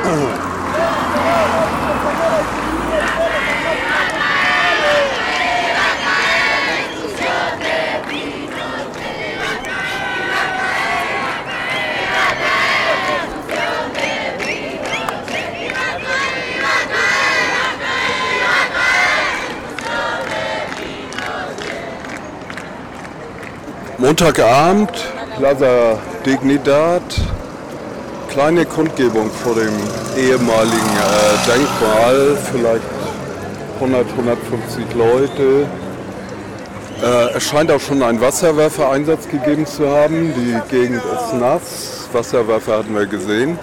Montagabend, Plaza Dignidad, kleine Kundgebung vor dem ehemaligen Denkmal, vielleicht 100, 150 Leute. Es scheint auch schon einen Wasserwerfereinsatz gegeben zu haben. Die Gegend ist nass, Wasserwerfer hatten wir gesehen.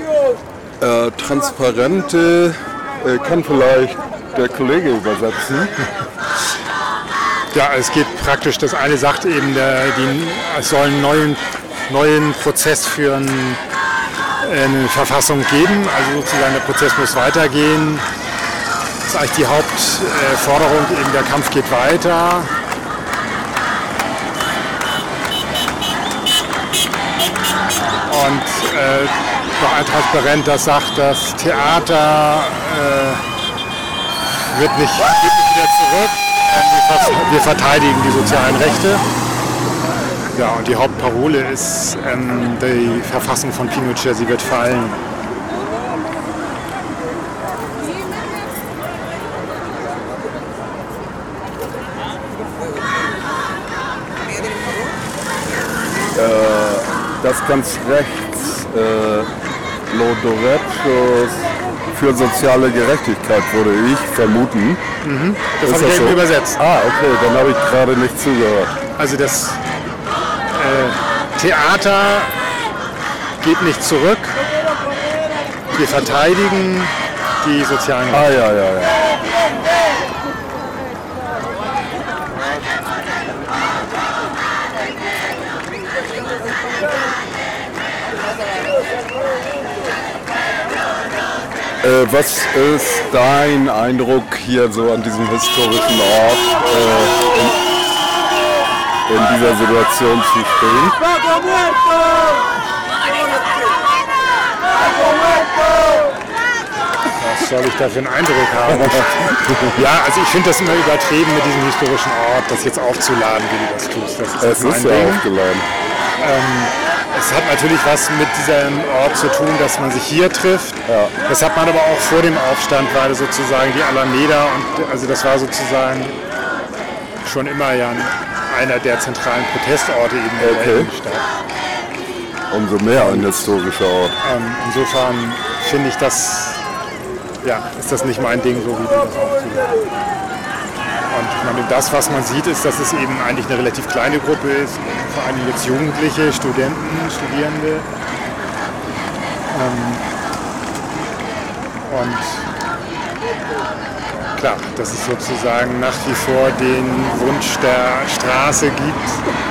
Transparente, kann vielleicht der Kollege übersetzen. Ja, es geht praktisch, das eine sagt eben, es soll einen neuen Prozess für eine Verfassung geben, also sozusagen der Prozess muss weitergehen. Das ist eigentlich die Hauptforderung, eben der Kampf geht weiter. Und noch ein Transparent, das sagt, das Theater wird nicht wieder zurück. Wir verteidigen die sozialen Rechte. Ja, und die Hauptparole ist, die Verfassung von Pinochet, sie wird fallen. Das ganz rechts, Lodorechos für soziale Gerechtigkeit, würde ich vermuten. Mhm. Das habe ich eben übersetzt. Ah, okay, dann habe ich gerade nicht zugehört. Also das Theater geht nicht zurück. Wir verteidigen die sozialen Rechte. Ah, ja. Was ist dein Eindruck hier so an diesem historischen Ort, in dieser Situation zu stehen? Was soll ich da für einen Eindruck haben? Ja, also ich finde das immer übertrieben mit diesem historischen Ort, das jetzt aufzuladen, wie du das tust. Es ist ja aufgeladen. Es hat natürlich was mit diesem Ort zu tun, dass man sich hier trifft. Ja. Das hat man aber auch vor dem Aufstand, weil sozusagen die Alameda, und also das war sozusagen schon immer ja einer der zentralen Protestorte eben in der Stadt. Umso mehr ein historischer Ort. Insofern finde ich das, ja, ist das nicht mein Ding, so wie du das auch tust. Und ich meine, das, was man sieht, ist, dass es eben eigentlich eine relativ kleine Gruppe ist, vor allem jetzt Jugendliche, Studenten, Studierende. Und klar, dass es sozusagen nach wie vor den Wunsch der Straße gibt,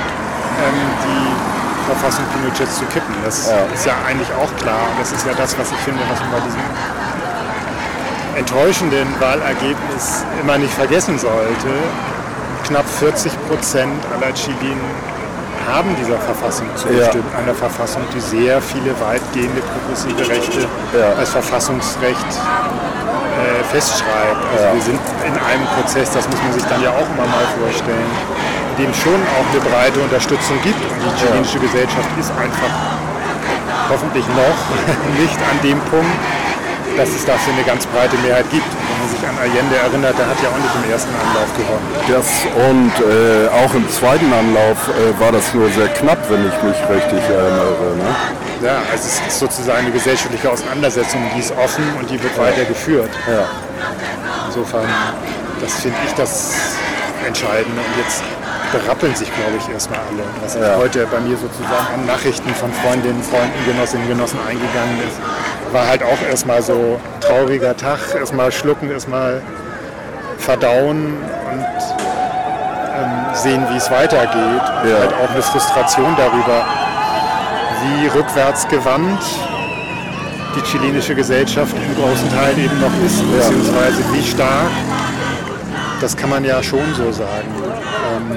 die Verfassung Pinochets zu kippen. Das ist ja eigentlich auch klar. Und das ist ja das, was ich finde, was man bei diesem enttäuschenden Wahlergebnis immer nicht vergessen sollte. Knapp 40% aller Chilenen haben dieser Verfassung zugestimmt. Einer Verfassung, die sehr viele weitgehende progressive Rechte als Verfassungsrecht festschreibt. Also wir sind in einem Prozess, das muss man sich dann ja auch immer mal vorstellen, in dem schon auch eine breite Unterstützung gibt. Und die chilenische Gesellschaft ist einfach hoffentlich noch nicht an dem Punkt, dass es dafür eine ganz breite Mehrheit gibt. Wenn man sich an Allende erinnert, der hat ja auch nicht im ersten Anlauf gewonnen. Und auch im zweiten Anlauf war das nur sehr knapp, wenn ich mich richtig erinnere. Ne? Ja, also es ist sozusagen eine gesellschaftliche Auseinandersetzung, die ist offen und die wird weiter geführt. Ja. Insofern, das finde ich das Entscheidende. Und jetzt berappeln sich, glaube ich, erstmal alle. Was heute bei mir sozusagen an Nachrichten von Freundinnen, Freunden, Genossinnen, Genossen eingegangen ist, war halt auch erstmal so trauriger Tag, erstmal schlucken, erstmal verdauen und sehen, wie es weitergeht. Und halt auch eine Frustration darüber, wie rückwärtsgewandt die chilenische Gesellschaft in großen Teilen eben noch ist, beziehungsweise wie stark, das kann man ja schon so sagen,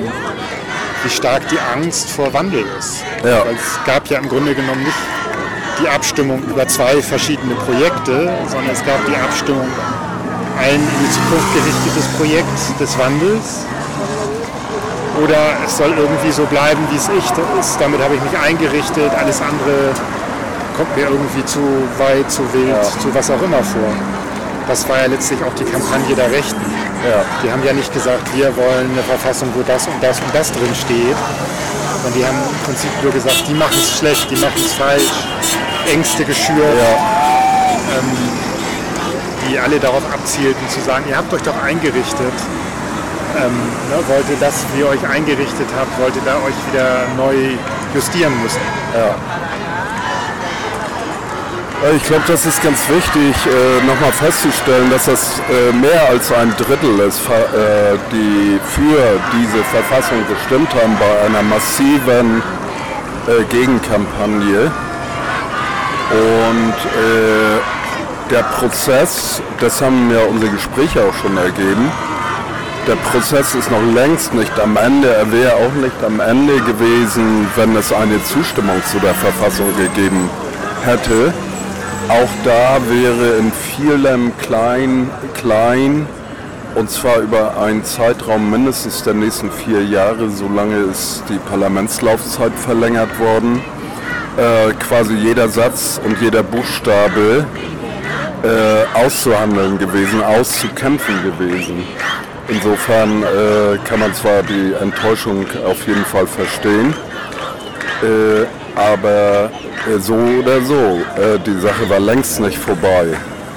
wie stark die Angst vor Wandel ist. Ja. Weil es gab ja im Grunde genommen nicht die Abstimmung über 2 verschiedene Projekte, sondern es gab die Abstimmung ein in die Zukunft gerichtetes Projekt des Wandels oder es soll irgendwie so bleiben, wie es ist. Damit habe ich mich eingerichtet. Alles andere kommt mir irgendwie zu weit, zu wild, zu was auch immer vor. Das war ja letztlich auch die Kampagne der Rechten. Ja. Die haben ja nicht gesagt, wir wollen eine Verfassung, wo das und das und das drin steht. Und die haben im Prinzip nur gesagt, die machen es schlecht, die machen es falsch, Ängste geschürt, die alle darauf abzielten zu sagen, ihr habt euch doch eingerichtet. Wollte das, wie ihr euch eingerichtet habt, wollte da euch wieder neu justieren müssen. Ja. Ich glaube, das ist ganz wichtig, nochmal festzustellen, dass das mehr als ein Drittel ist, die für diese Verfassung gestimmt haben bei einer massiven Gegenkampagne. Und der Prozess, das haben ja unsere Gespräche auch schon ergeben, der Prozess ist noch längst nicht am Ende. Er wäre auch nicht am Ende gewesen, wenn es eine Zustimmung zu der Verfassung gegeben hätte. Auch da wäre in vielem klein, und zwar über einen Zeitraum mindestens der nächsten 4 Jahre, solange ist die Parlamentslaufzeit verlängert worden, quasi jeder Satz und jeder Buchstabe auszuhandeln gewesen, auszukämpfen gewesen. Insofern kann man zwar die Enttäuschung auf jeden Fall verstehen, aber so oder so, die Sache war längst nicht vorbei.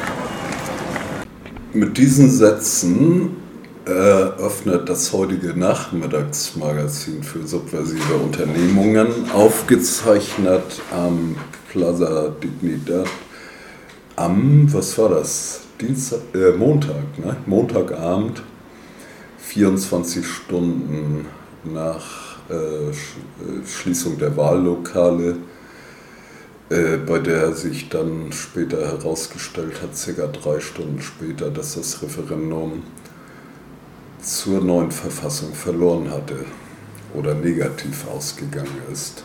Mit diesen Sätzen öffnet das heutige Nachmittagsmagazin für subversive Unternehmungen, aufgezeichnet am Plaza Dignidad am, was war das? Montag, ne? Montagabend, 24 Stunden nach Schließung der Wahllokale, bei der sich dann später herausgestellt hat, ca. 3 Stunden später, dass das Referendum zur neuen Verfassung verloren hatte oder negativ ausgegangen ist.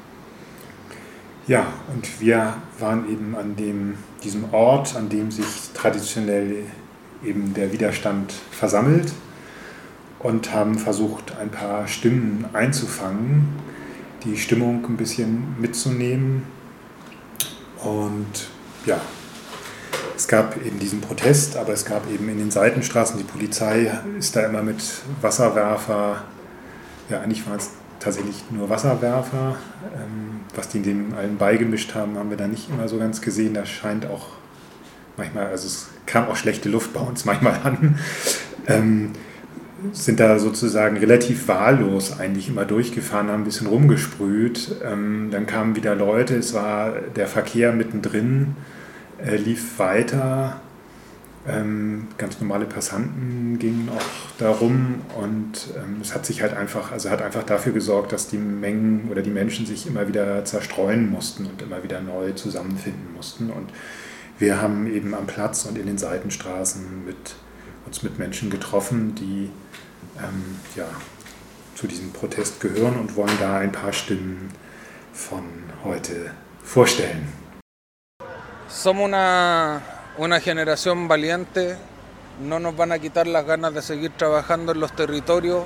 Ja, und wir waren eben an diesem Ort, an dem sich traditionell eben der Widerstand versammelt und haben versucht, ein paar Stimmen einzufangen, die Stimmung ein bisschen mitzunehmen. Und ja, es gab eben diesen Protest, aber es gab eben in den Seitenstraßen, die Polizei ist da immer mit Wasserwerfer, ja eigentlich waren es tatsächlich nur Wasserwerfer, was die dem allen beigemischt haben, haben wir da nicht immer so ganz gesehen. Da scheint auch manchmal, also es kam auch schlechte Luft bei uns manchmal an, sind da sozusagen relativ wahllos eigentlich immer durchgefahren, haben ein bisschen rumgesprüht. Dann kamen wieder Leute, es war der Verkehr mittendrin, lief weiter. Ganz normale Passanten gingen auch da rum und es hat sich halt einfach, also hat einfach dafür gesorgt, dass die Mengen oder die Menschen sich immer wieder zerstreuen mussten und immer wieder neu zusammenfinden mussten. Und wir haben eben am Platz und in den Seitenstraßen uns mit Menschen getroffen, die zu diesem Protest gehören und wollen da ein paar Stimmen von heute vorstellen. Somos una generación valiente, no nos van a quitar las ganas de seguir trabajando en los territorios,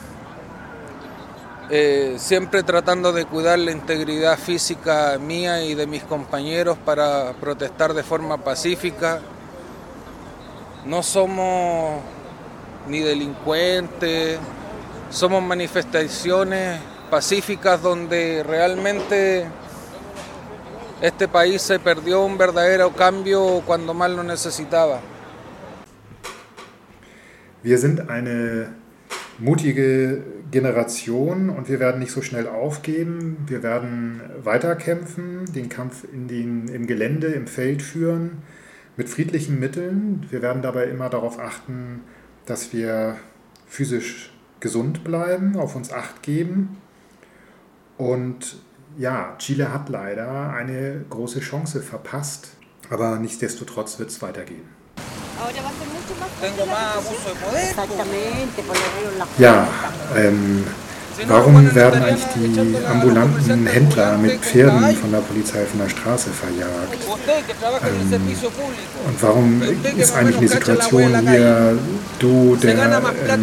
siempre tratando de cuidar la integridad física mía y de mis compañeros para protestar de forma pacífica. No somos ni delincuentes, somos manifestaciones pacíficas donde realmente este país se perdió un verdadero cambio cuando más lo necesitaba. Wir sind eine mutige Generation und wir werden nicht so schnell aufgeben. Wir werden weiterkämpfen, den Kampf im Gelände, im Feld führen, mit friedlichen Mitteln. Wir werden dabei immer darauf achten, dass wir physisch gesund bleiben, auf uns Acht geben. Und ja, Chile hat leider eine große Chance verpasst, aber nichtsdestotrotz wird es weitergehen. Ja, Warum werden eigentlich die ambulanten Händler mit Pferden von der Polizei von der Straße verjagt? Und warum ist eigentlich eine Situation hier, du, der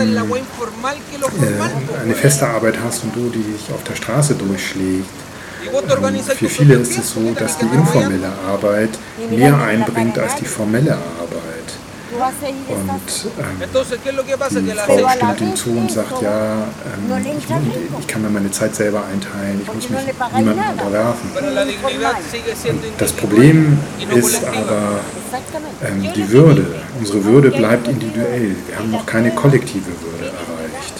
eine feste Arbeit hast und du, die dich auf der Straße durchschlägt? Für viele ist es so, dass die informelle Arbeit mehr einbringt als die formelle Arbeit. Und die Frau stimmt ihm zu und sagt, ja, ich kann mir meine Zeit selber einteilen, ich muss mich niemandem unterwerfen. Und das Problem ist aber die Würde. Unsere Würde bleibt individuell. Wir haben noch keine kollektive Würde erreicht.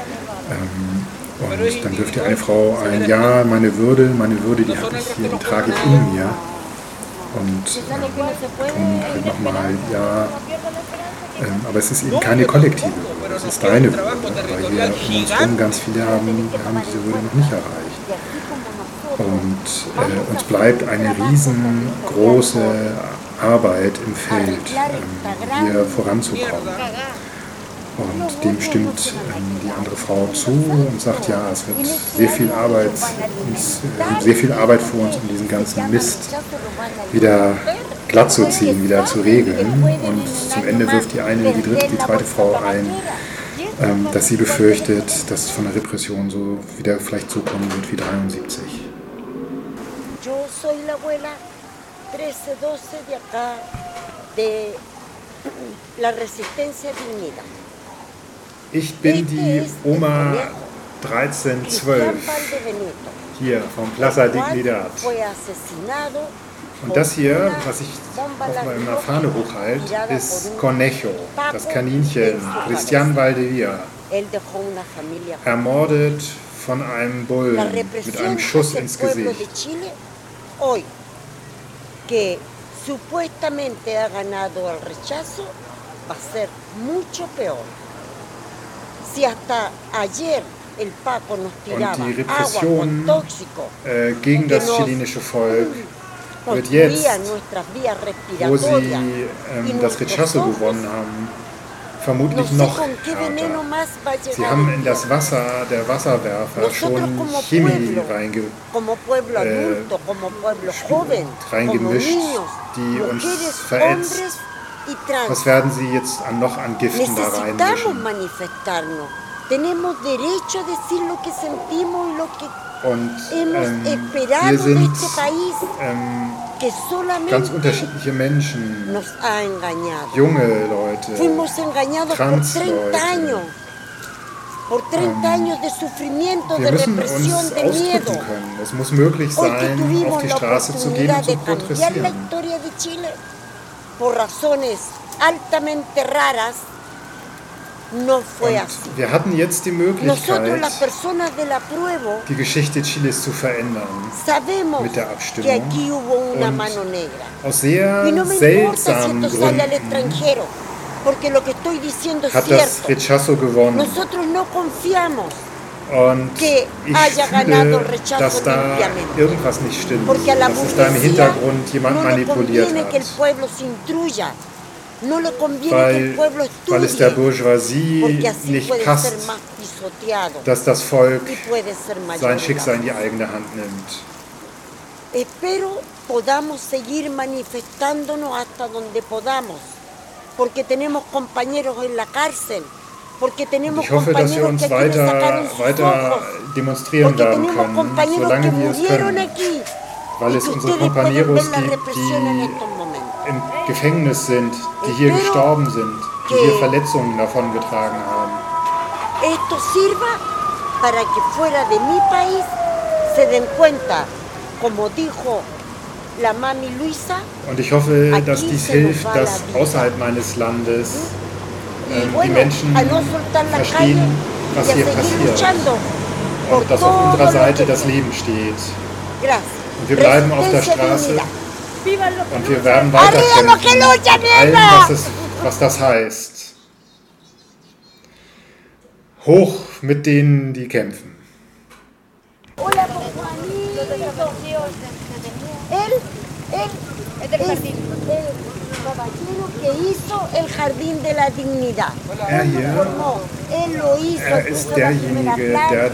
Und dann wirft die eine Frau ein, ja, meine Würde, die habe ich hier, die trage ich in mir. Und halt nochmal, ja, aber es ist eben keine kollektive Würde, es ist deine Würde, weil wir um uns herum ganz viele haben diese Würde noch nicht erreicht. Und uns bleibt eine riesengroße Arbeit im Feld, hier voranzukommen. Und dem stimmt die andere Frau zu und sagt, ja, es wird sehr viel Arbeit vor uns, um diesen ganzen Mist wieder glatt zu ziehen, wieder zu regeln. Und zum Ende wirft die zweite Frau ein, dass sie befürchtet, dass es von der Repression so wieder vielleicht so kommen wird wie 73. Yo soy la abuela 1312 de acá, de la Resistencia Dignidad. Ich bin die Oma 1312 hier vom Plaza Dignidad. Und das hier, was ich auf meiner Fahne hochhalte, ist Conejo, das Kaninchen, Cristian Valdivia, ermordet von einem Bullen mit einem Schuss ins Gesicht. Que supuestamente ha ganado el rechazo, va a ser mucho peor. Si hasta ayer el Paco nos tiraba und die agua con Repression tóxico, gegen das chilenische Volk wird jetzt, wo sie das Rechazo gewonnen haben, vermutlich noch härter. Sie haben in das Wasser der Wasserwerfer schon Chemie reingemischt, die uns verätzt. Was werden sie jetzt noch an Giften da reinmischen? Und wir sind ganz unterschiedliche Menschen, junge Leute, Trans-Leute. Wir müssen uns ausdrücken können. Es muss möglich sein, auf die Straße zu gehen und zu protestieren. Und wir hatten jetzt die Möglichkeit, die Geschichte Chiles zu verändern mit der Abstimmung. Und aus sehr seltsamen Gründen hat das Rechazo gewonnen. Und ich fühle, dass da irgendwas nicht stimmt, dass es da im Hintergrund jemand manipuliert hat. Weil es der Bourgeoisie nicht passt, dass das Volk sein Schicksal in die eigene Hand nimmt. Espero podamos seguir manifestándonos hasta donde podamos, porque tenemos compañeros en la cárcel, porque tenemos Ich hoffe, dass wir uns weiter demonstrieren werden können, solange wir es können, weil es unsere Compañeros gibt, die im Gefängnis sind, die hier gestorben sind, die hier Verletzungen davongetragen haben. Esto sirva para que fuera de mi país se den cuenta, como dijo la mami Luisa. Und ich hoffe, dass dies hilft, dass außerhalb meines Landes die Menschen verstehen, was hier passiert. Und dass auf unserer Seite das Leben steht. Und wir bleiben auf der Straße. Und wir werden weiterkämpfen, allem, was das heißt. Hoch mit denen, die kämpfen. Él Él es el caballero que hizo el Jardín de la Dignidad. Él lo formó, él lo hizo, ist derjenige, der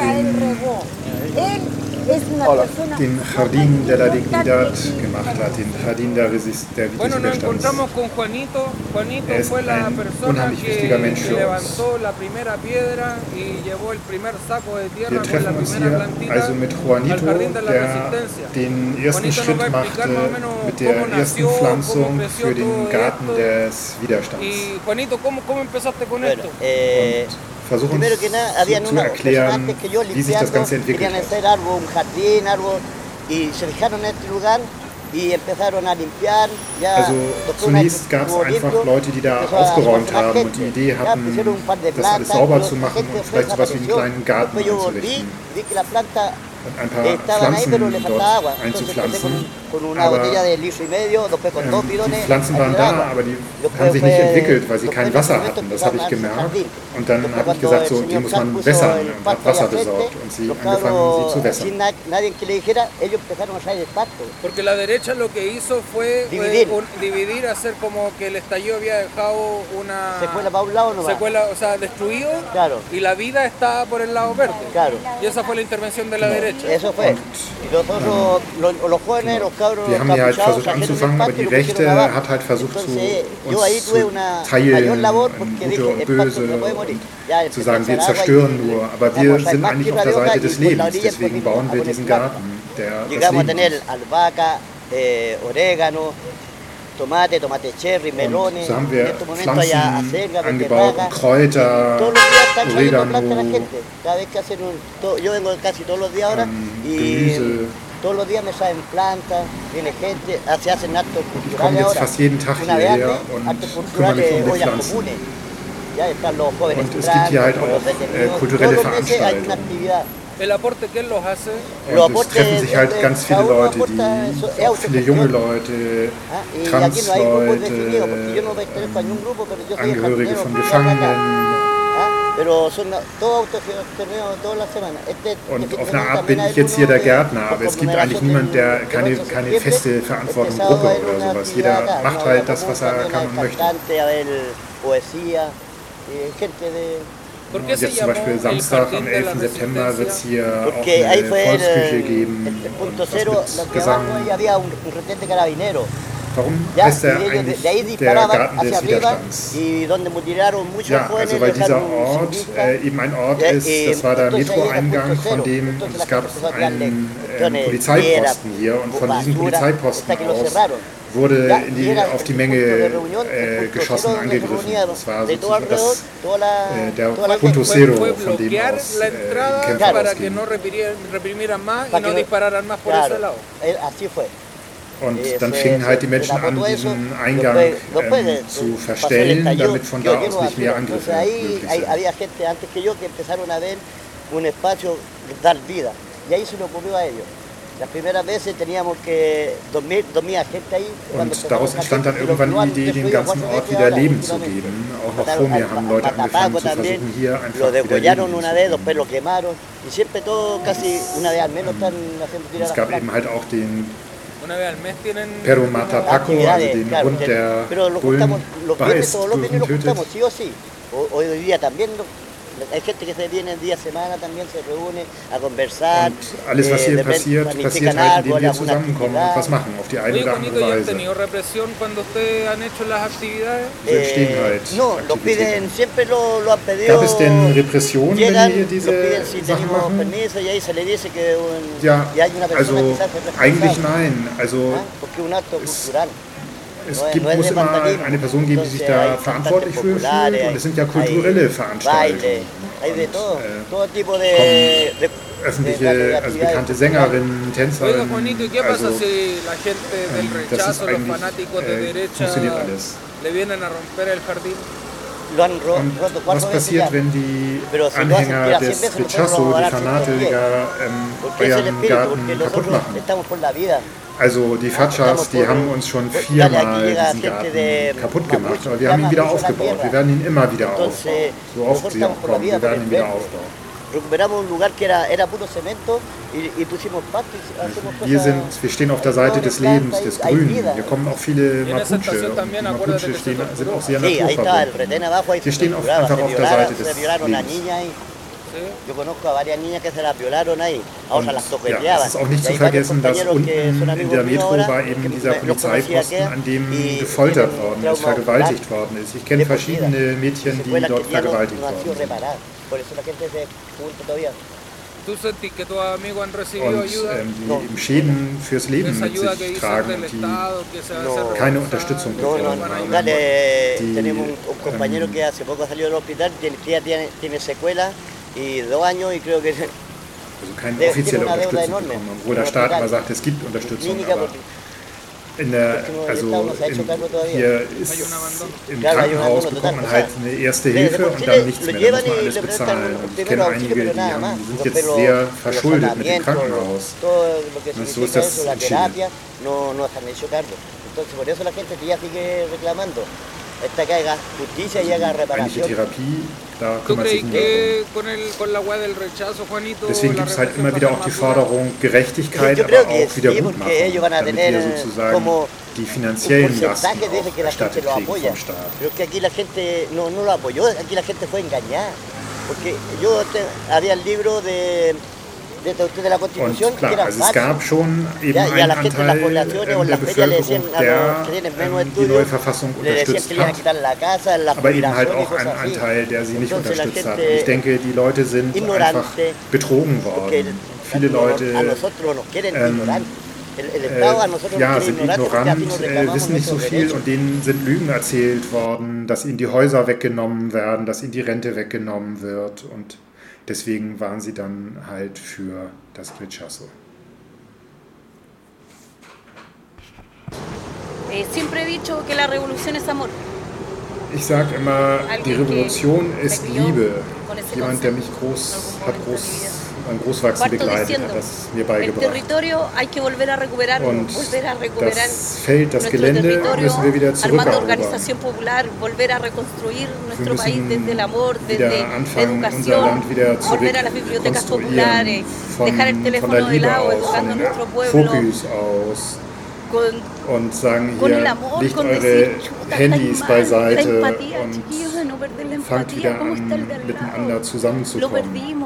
él es una persona den Jardín de la Dignidad gemacht hat, den Jardín der Bueno, nos Widerstands. encontramos con Juanito. Juanito Es fue la ein persona unheimlich wichtiger que Mensch für uns. levantó la primera piedra y llevó el primer saco de tierra Wir con la treffen uns primera hier plantita also mit al Juanito, Jardín de la der Resistencia. den ersten Juanito Schritt nos va a explicar más o machte menos mit der cómo ersten nació, cómo Pflanzung creció für den todo Garten esto. des Widerstands. Y Juanito, ¿cómo empezaste con Bueno, esto? Versuchen primero que nada, habían zu unas erklären, personas que yo wie sich das limpiando, Ganze entwickelt querían hat. hacer algo, un jardín, algo, y se dejaron en este lugar y empezaron a limpiar. Ya, Also después una vez zunächst gab es estuvo einfach limpio, Leute, die da empezó a aufgeräumt hacer la haben und gente. die Idee Ya hatten, pusieron un par de das alles plantas, sauber pero zu la machen gente und después vielleicht sowas wie einen desapareció. kleinen Garten Después yo volví, einzurichten vi que la planta und ein paar estaban ahí, pero le Pflanzen faltaba agua. dort Entonces empecé einzupflanzen. con una Aber botella de litro y medio, después con dos die bidones. Pflanzen a waren tirar da, agua. aber die Después haben sich nicht fue- entwickelt, weil sie después kein en ese Wasser momento hatten. Das habe ich empezaron a gemerkt. hacer jardín. Und dann Después habe ich cuando gesagt, el so, die señor muss Frank man puso wässern el und habe pasto Wasser y aceite, besorgt und sie los angefangen, sie zu cabros, wässern. sin nadie que le dijera, ellos empezaron a traer el pasto. Porque la derecha lo que hizo fue dividir, hacer como que el estallido había dejado una Secuela para un lado no va. secuela, o sea, destruido, Claro. y la vida está por el lado verde. Claro. Y esa fue la intervención de la derecha. Eso fue. Y los otros, los jóvenes, los cabros Wir haben hier halt capuchados, versucht trajeron el anzufangen, aber pasto y die lo pusieron Rechte abajo. hat halt versucht, Entonces, zu, yo ahí uns tuve zu una mayor teilen, labor in porque Gute dije, und el pasto Böse no puede morir. Ya und empecé zu sagen, a wir echar agua zerstören y nur, aber vamos a wir traer sind más eigentlich auf tierra der de otra Seite y des por la Lebens, orilla deswegen después bauen vimos a wir poner diesen plantas. Garten, der das Llegamos a Leben tener ist. albahaca, orégano, tomate cherry, melones. So haben En wir estos momentos hay Pflanzen acelga, angebaut, beterraga. Kräuter, Todos los días están trayendo plantas la Oregano, gente. Cada vez que hacen yo vengo casi todos los días ahora y Gemüse. todos los días me traen plantas, viene gente, se hacen actos Ich komme culturales jetzt ahora. fast jeden Tag Una vez hierher antes, und actos kümmere mich culturales, um die ollas Pflanzen. comunes. Ya están los jóvenes Und es gibt hier halt entrando, auch los detenidos. kulturelle Todos los meses hay una Veranstaltungen. actividad. El aporte que él los hace, Und es treffen sich halt ganz viele Leute, die, auch viele junge Leute, Ah, y aquí no hay grupos definidos, porque yo no Transleute, pertenezco a ningún grupo, pero yo soy Angehörige jardinero von cultural de acá. Gefangenen. Pero son todos autogestionados todas las semanas. Und auf eine Art bin ich jetzt hier der Gärtner, aber es gibt eigentlich niemand, der keine feste Verantwortung, Gruppe oder sowas. Jeder macht halt das, was er kann und möchte. ¿por qué Und se jetzt zum llamó Beispiel el Samstag Jardín am de la 11. September wird es Resistencia? hier auch Porque ahí eine fue Volksküche geben el punto und cero, was lo mit que abajo Gesang. ahí había un retén de carabineros. Warum Ya, heißt der y ellos eigentlich de ahí der disparaban Garten hacia des arriba Widerstands? y donde mutilaron muchos Ja, jóvenes, also weil dieser dejaron Ort civilistas. eben ein Ort Ja, ist, das war der entonces ahí era Metroeingang, punto von cero. dem Entonces es la gab gente empezó a tirarle einen cuestiones, Polizeiposten hier und von diesem basura, Polizeiposten hasta que lo aus cerraron. wurde Ya, y era auf die el Menge punto de reunión, el punto geschossen, cero donde se angegriffen. reunían Das war de todo sozusagen alrededor, toda der la Punto gente. Cero, fue von dem bloquear aus la die entrada Kämpfer para que ausgingen. no reprimieran más y Para no que no- dispararan más por Claro, ese lado. así fue. Und dann fingen halt die Menschen an, diesen Eingang zu verstellen, damit von da aus nicht mehr Angriffe Entonces ahí möglich sind. había gente antes que yo que empezaron a ver un espacio dar vida y ahí se le ocurrió a ellos. Las primeras veces teníamos que dormía gente ahí. Und daraus entstand dann irgendwann die Idee, dem ganzen Ort wieder Leben zu geben. Auch noch vor mir haben Leute angefangen zu versuchen, hier einfach lo wieder Leben degollaron una vez, hinzubringen. después lo quemaron y siempre todo casi una vez al menos están haciendo Und tirar es gab eben halt auch den Una vez al mes tienen... Pero Matapaco, also den Hund, der pero lo Bullen juntamos, los viernes, beißt, todos los viernes Bullen lo tötet. juntamos, sí o sí. Hoy día también hay gente que se viene día a semana, también se reúne a conversar. Und alles, was hier de repente passiert, planifican passiert halt, algo, indem wir alguna zusammenkommen und actividad. was machen, auf die eine Oye, oder Juanito, andere ¿y han Weise. tenido represión cuando ustedes han hecho las actividades? So entstehen halt No, lo Aktivitäten. piden, siempre lo han pedido. Gab es denn Repression, wenn Llegan, wir lo diese piden si Sachen tenemos machen? permiso y ahí se le dice que Ja, y hay una persona also que se hace responsable. eigentlich nein. Also ¿Ah? Porque es un acto cultural. es No es muss de immer vandalismo. eine Person geben, die sich Entonces, da hay verantwortlich für fühlt. populares, Und es sind ja hay kulturelle baile, Veranstaltungen. hay de todo, todo tipo kommen de Öffentliche, also actividades bekannte Sängerinnen, Oiga, Tänzerinnen. Juanito, ¿y qué pasa Also, si la gente del das ist rechazo, los eigentlich, fanáticos de derecha, funktioniert alles. le vienen a romper el jardín? lo han Und roto was 4 veces passiert, ya. wenn die Pero si lo hacen, Anhänger mira, des 100 veces Rechazo, nosotros die vamos a dar 100 Fanatiker, Porque es el euren espíritu, Garten porque kaputt nosotros machen? estamos por la vida. Also die Fatschas, die haben uns schon Dale, aquí viermal llega diesen gente de Garten kaputt Mapuche, gemacht, aber wir haben ihn wieder llaman mucho la aufgebaut. tierra. Wir werden ihn immer wieder Entonces, aufbauen. So oft nosotros sie auch estamos por la kommen, vida, wir por werden el ihn wieder verde. aufbauen. recuperamos un lugar que era puro cemento y pusimos pasto y hacemos cosas. Wir stehen auf der Seite des Lebens, des Grünen. Hier kommen auch viele Mapuche. Die Mapuche sind auch sehr Sí, ahí está el naturverbunden. retén abajo, ahí Wir stehen se einfach auf der Seite se des violaron a Lebens. niñas ahí. Yo conozco a varias niñas que se las violaron ahí, a otras las Ja, toqueteaban. es ist auch nicht Y zu hay varios vergessen, dass compañeros que unten son in amigos der míos Metro ahora, war que eben dieser los conocí Polizeiposten, acá, an dem y gefoltert tienen worden ist, trauma vergewaltigt ocular worden ist. Ich kenne de por vida. verschiedene Mädchen, die Secuelas dort que ya vergewaltigt no han sido worden sind. reparadas. Por eso la gente se junta todavía. ¿Tú sentís que tus amigos han recibido Und ayuda? die eben Schäden fürs Leben Esa mit ayuda que sich dice tragen del und die Estado, que se va a No. hacer keine reforzada. Unterstützung No, bekommen no, haben. dale, Die, tenemos un compañero que hace poco salió del hospital, que ya tiene secuelas y 2 años y creo que also keine tiene offizielle una deuda Unterstützung enorme. bekommen, obwohl der Staat immer sagt, es gibt Unterstützung, Clínica, aber in der, also hier ist im Claro, hay un Krankenhaus abandono bekommt man total. halt eine erste Hilfe und dann nichts mehr, dann muss man alles bezahlen. Und ich kenne einige, die sind jetzt sehr verschuldet mit dem Krankenhaus. So ist das la entschieden. terapia, no se han hecho cargo. Entonces por eso la gente ya sigue reclamando. Hasta que haga justicia y haga Eigentliche reparación. Therapie, da ¿Tú kümmert sich crees niemand. que con la weá del rechazo, Juanito, Deswegen la gibt es halt represión immer wieder va a auch die ser más dura? Forderung Gerechtigkeit, Yo aber creo que auch sí, Wiedergutmachung, porque ellos van a damit tener wir sozusagen como die un finanziellen Lasten porcentaje de ese que auch la gente erstattet lo kriegen apoya. vom Staat. Pero es que aquí la gente no lo apoyó, aquí la gente fue engañada. Porque había el libro de la Constitución Und que klar, era also es falso. gab schon eben Ya, y a einen la gente en las Anteil poblaciones o en der las ferias le decían Bevölkerung, a los der que tienen menos die estudios, neue Verfassung le decían unterstützt que le iban a hat, quitar la casa, la aber eben halt jubilación y auch einen cosas así. Anteil, der sie nicht Entonces la unterstützt hat. gente Und ich denke, die Leute sind ignorante, einfach betrogen porque worden. Viele Leute a nosotros nos quieren ignorantes. El Estado a nosotros ja, nos quiere sind ignorantes porque así nos ignorant, reclamamos wissen nicht so nuestros viel derechos. und denen sind Lügen erzählt worden, dass ihnen die Häuser weggenommen werden, dass ihnen die Rente weggenommen wird und deswegen waren sie dann halt für das Rechazo. Siempre he dicho que la revolución es amor. Ich sage immer, die Revolution ist Liebe. Jemand, der mich beim Großwachsen begleitet hat, das mir El beigebracht. territorio hay que volver a recuperarlo, Und volver a recuperar das Feld, das nuestro Gelände territorio, müssen wir wieder armando zurückerobern. organización popular, volver a reconstruir Wir nuestro país müssen desde el amor, desde wieder la anfangen, unser educación, Land wieder volver a las bibliotecas populares, zurück dejar el von teléfono der de Liebe lado, aus, educando a von nuestro der pueblo Fokus aus con und sagen el hier, amor, legt con eure decir, chuta, Handys estáis mal, la beiseite empatía, und chiquillos, de no perder la fangt empatía, wieder ¿cómo está el an, de al miteinander lado? Lo zusammenzukommen. perdimos.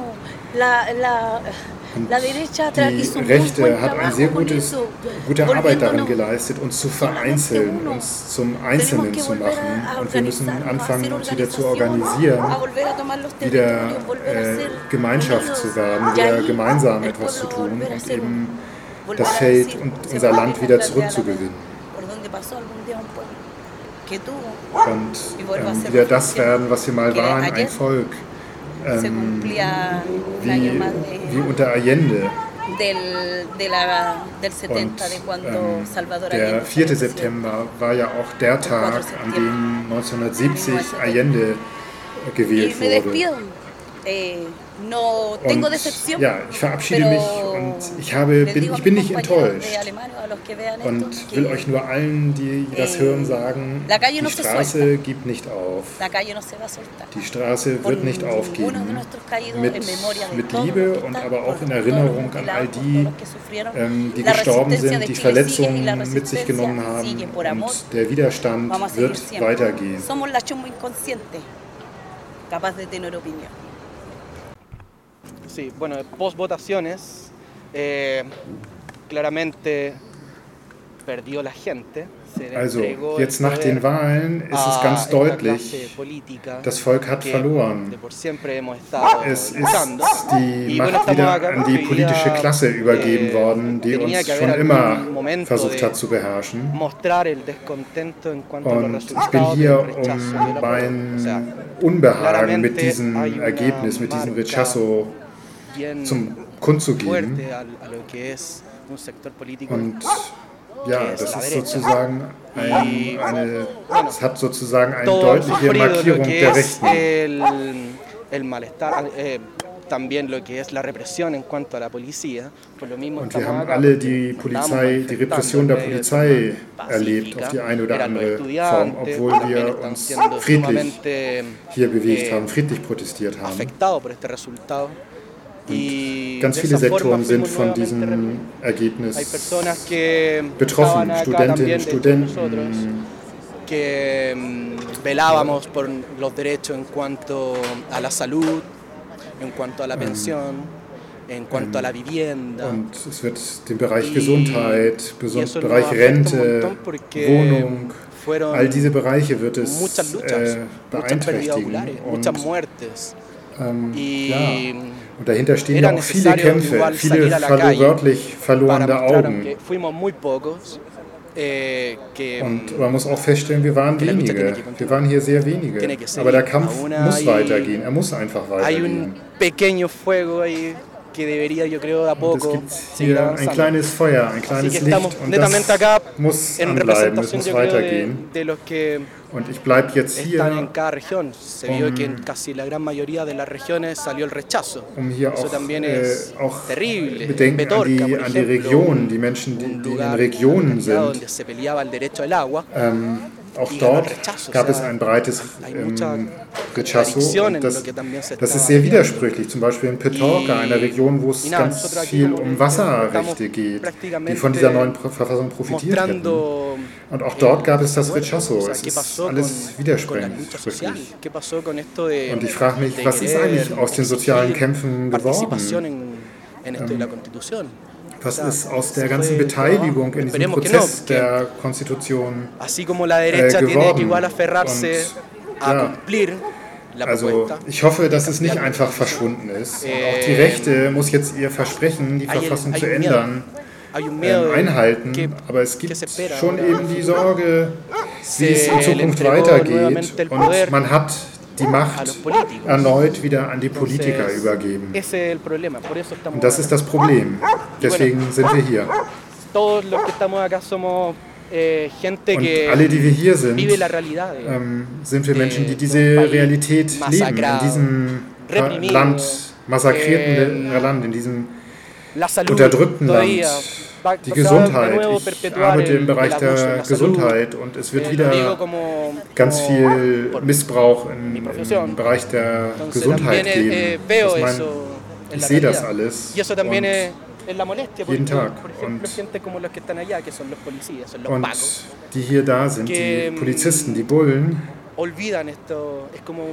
La derecha Die hizo muy Rechte buen hat trabajo sehr con eso, gute Arbeit darin volviéndonos geleistet, uns zu vereinzeln, uns zum Einzelnen zu machen. Und wir müssen anfangen, uns wieder zu organisieren, wieder Gemeinschaft zu werden, wieder gemeinsam etwas zu tun und eben das Feld und unser Land wieder zurückzugewinnen. Und wieder das werden, was wir mal waren, ein Volk. Wie unter Allende. Und der 4. September war ja auch der Tag, an dem 1970 Allende gewählt wurde. Und ja, ich verabschiede mich und ich bin nicht enttäuscht und will euch nur allen, die das hören, sagen, die Straße gibt nicht auf. Die Straße wird nicht aufgeben. Mit Liebe und aber auch in Erinnerung an all die, die gestorben sind, die Verletzungen mit sich genommen haben und der Widerstand wird weitergehen. Sí, bueno, post votaciones, claramente perdió la gente. Also, jetzt nach den Wahlen ist es ganz deutlich, das Volk hat verloren. Es ist die Macht wieder an die politische Klasse übergeben worden, die uns schon immer versucht hat zu beherrschen. Und ich bin hier, um mein Unbehagen mit diesem Ergebnis, mit diesem Rechazo zum kundzugeben. Und ja, das ist sozusagen es hat sozusagen eine deutliche Markierung der Rechten. también lo que es la represión en cuanto a la policía. Por lo mismo Und wir estamos haben acá alle porque die estábamos Polizei, die Repression der manifestando Polizei de forma erlebt, auf die eine oder eran los andere Form, estudiantes, obwohl también wir están uns siendo friedlich sumamente hier bewegt haben, friedlich protestiert haben. afectados por este resultado. Y Ganz de viele esa forma Sektoren sind fuimos von nuevamente diesem reprimidos. Ergebnis Hay personas que betroffen, estaban acá Studentinnen, también, de hecho, Studenten, nosotros, que velábamos por los derechos en cuanto a la salud, en cuanto a la pensión, en cuanto a la vivienda. und es wird den Bereich Y Gesundheit, eso nos Bereich afecta un Rente, montón porque Wohnung, fueron all diese Bereiche wird es muchas luchas, muchas pérdidas oculares, beeinträchtigen. muchas Und muertes. ja, Y und dahinter stehen era ja auch viele necesario Kämpfe, igual viele salir a la calle wörtlich para verlorene mostrar, Augen. aunque fuimos muy pocos, que Und man muss auch feststellen, wir waren que la lucha tiene wenige. que continuar. Wir waren hier sehr wenige. Tiene que seguir. Aber der Kampf Aún muss hay- weitergehen. Er muss einfach hay weitergehen. un pequeño fuego ahí que debería, yo creo, de a Und es poco gibt seguir hier ein avanzando. kleines Feuer, ein Así kleines que Licht estamos und netamente das acá muss en anbleiben, es representación, muss yo creo, weitergehen. de los que Und ich bleibe jetzt están en hier, cada región. Se vio que en casi la gran mayoría de las regiones salió el rechazo. hier Eso auch, también es auch terrible. Bedenken Petorca, an por die ejemplo, Regionen, die Menschen, die un in den lugar Regionen sind. donde se peleaba el derecho al agua. Auch Y ganó dort el rechazo, gab o es sea, ein breites hay mucha Rechazo. contradicción Und en das, lo que también se das está ist sehr peleando. widersprüchlich. Zum Beispiel in Petorca, einer Region, wo es Y nada, ganz nosotros aquí viel como um que Wasserrechte estamos geht, die prácticamente von dieser neuen Verfassung profitiert hätten. mostrando Und auch dort gab es das desacuerdo. Rechazo. O sea, Es ¿qué ist pasó alles con la widersprüchlich. lucha social? ¿Qué pasó con esto de, Und ich frage mich, de was ist querer eigentlich aus den sozialen exigir Kämpfen participación geworden? en esto de la Constitución? Was O sea, ist aus der eso ganzen fue Beteiligung in diesem Esperemos que Prozess no, que der Konstitution? así como la derecha tiene que geworden? igual aferrarse a ja, cumplir la Also propuesta. ich hoffe, dass es nicht einfach verschwunden ist. Und auch die Rechte muss jetzt ihr Versprechen, die Verfassung zu ändern, Hay un miedo einhalten. que Aber es gibt se espera schon ahora. eben die Sorge, wie es in Se le Zukunft entregó weitergeht. nuevamente el poder Und man hat die a Macht los políticos. erneut wieder an die Politiker Entonces, übergeben. ese es el problema, por eso estamos Und das ist das Problem. Deswegen sind wir hier. todos los que estamos acá somos gente Und que alle, die wir hier sind, vive la realidad. sind wir Menschen, die diese un país Realität leben, in masacrado, diesem reprimido, Land, massakrierten Land, in diesem La salud unterdrückten todavía Land. Die va a de Gesundheit. nuevo Ich perpetuar arbeite im Bereich el abuso en der la salud. Gesundheit und es wird Lo digo wieder ganz viel por Missbrauch mi im profesión. Bereich der Entonces Gesundheit también geben. veo Das eso en ich la sehe das realidad. alles. Y eso también Und- es la molestia, porque, jeden Tag. por ejemplo, Und- gente como los que están allá, que son los policías, son los Und pacos, die hier da sind, Que, die Polizisten, die Bullen, olvidan esto, es como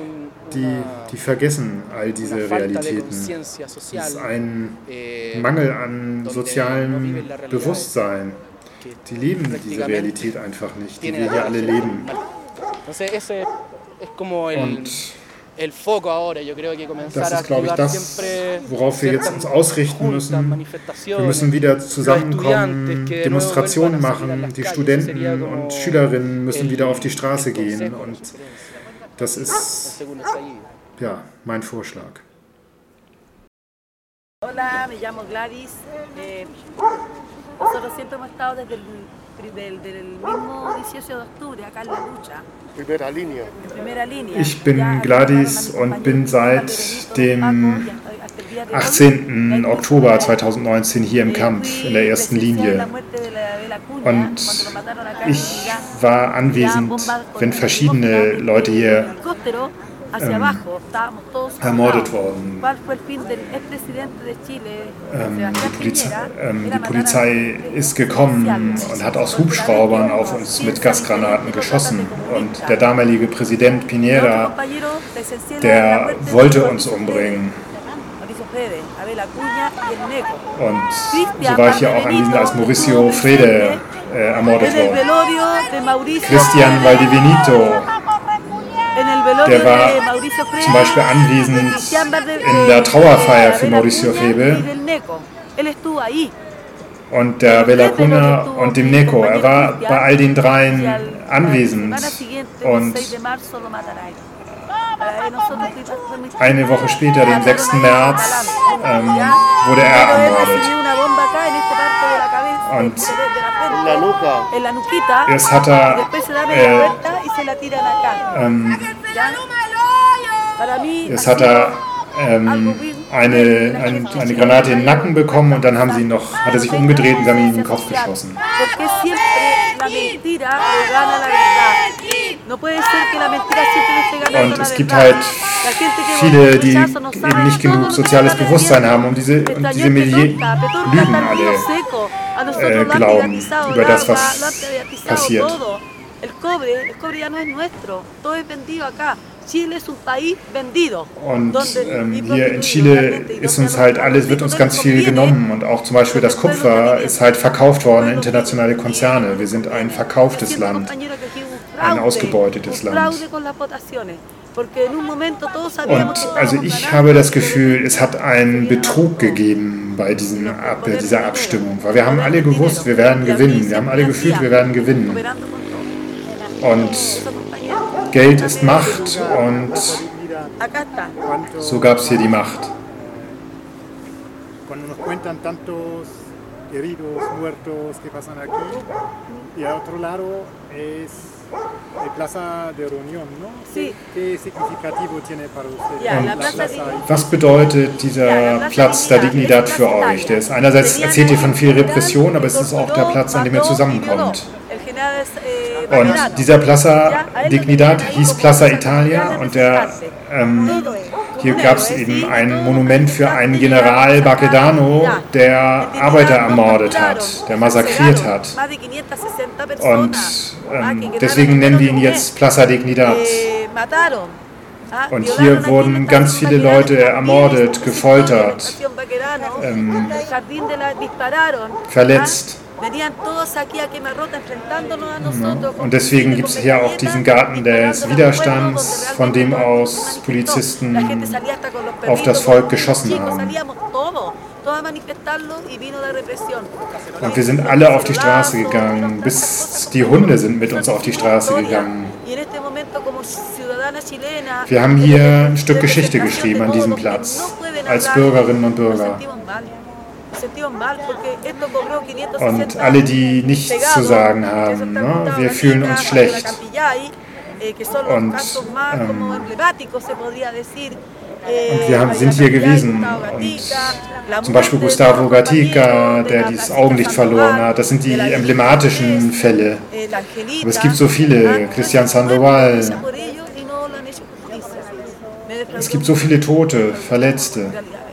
die vergessen all diese una falta de Realitäten. conciencia Es social, ist ein eh, Mangel an donde no sozialem viven la realidad. Bewusstsein. que Die leben diese prácticamente Realität einfach nicht, die tienen wir hier alle leben. Entonces ese es como Und el foco ahora, yo creo que comenzar das a ist, glaube ich, activar das, siempre worauf wir jetzt ciertas uns ausrichten juntas, müssen. Wir manifestaciones, müssen wieder los zusammenkommen, estudiantes que de nuevo Demonstrationen vuelvan a salir a machen. las Die calles. Studenten Sería como und Schülerinnen müssen el- wieder auf die Straße el gehen. consejo, Und la sugerencia, das el ist segundo estallido. ja mein Vorschlag. Hola, me llamo Gladys. Nosotros siempre hemos estado desde del mismo 18 de octubre acá en la lucha. Primera línea. En primera línea. Ich bin Ya Gladys ayudaron a mis und bin compañeros, seit Pedrito, dem Paco, y hasta el día de hoy. 18. Oktober 2019 hier im Kampf in der ersten Linie. Und ich war anwesend, wenn verschiedene Leute hier ermordet wurden. Die Polizei ist gekommen und hat aus Hubschraubern auf uns mit Gasgranaten geschossen. Und der damalige Präsident Piñera, der wollte uns umbringen. Und so war ich hier auch anwesend, als Mauricio Frede ermordet wurde. Cristian Valdebenito, der war zum Beispiel anwesend in der Trauerfeier für Mauricio Frede und der Bella Cuna und dem Neco. Er war bei all den dreien anwesend und eine Woche später, den 6. März, wurde er ermordet. Und erst hat er eine Granate in den Nacken bekommen und dann hat er sich umgedreht und sie haben ihn in den Kopf geschossen. Und es gibt halt viele, die eben nicht genug soziales Bewusstsein haben, um diese Lügen alle glauben über das, was passiert. Und hier in Chile ist uns halt wird uns ganz viel genommen und auch zum Beispiel das Kupfer ist halt verkauft worden an internationale Konzerne. Wir sind ein verkauftes Land, ein ausgebeutetes Land. Und also ich habe das Gefühl, es hat einen Betrug gegeben bei dieser Abstimmung, weil wir haben alle gewusst, wir werden gewinnen. Wir haben alle gefühlt, wir werden gewinnen. Und Geld ist Macht und so gab es hier die Macht. Und was bedeutet dieser Platz der Dignidad für euch? Der ist einerseits, erzählt ihr von viel Repression, aber es ist auch der Platz, an dem ihr zusammenkommt. Und dieser Plaza Dignidad hieß Plaza Italia und hier gab es eben ein Monument für einen General Baquedano, der Arbeiter ermordet hat, der massakriert hat. Und deswegen nennen wir ihn jetzt Plaza Dignidad. Und hier wurden ganz viele Leute ermordet, gefoltert, verletzt. Und deswegen gibt es hier auch diesen Garten des Widerstands, von dem aus Polizisten auf das Volk geschossen haben. Und wir sind alle auf die Straße gegangen, bis die Hunde sind mit uns auf die Straße gegangen. Wir haben hier ein Stück Geschichte geschrieben an diesem Platz, als Bürgerinnen und Bürger. Und alle, die nichts zu sagen haben, ne? Wir fühlen uns schlecht. Und wir sind hier gewesen. Und zum Beispiel Gustavo Gatica, der dieses Augenlicht verloren hat, das sind die emblematischen Fälle. Aber es gibt so viele, Cristian Sandoval. Es gibt so viele Tote, Verletzte.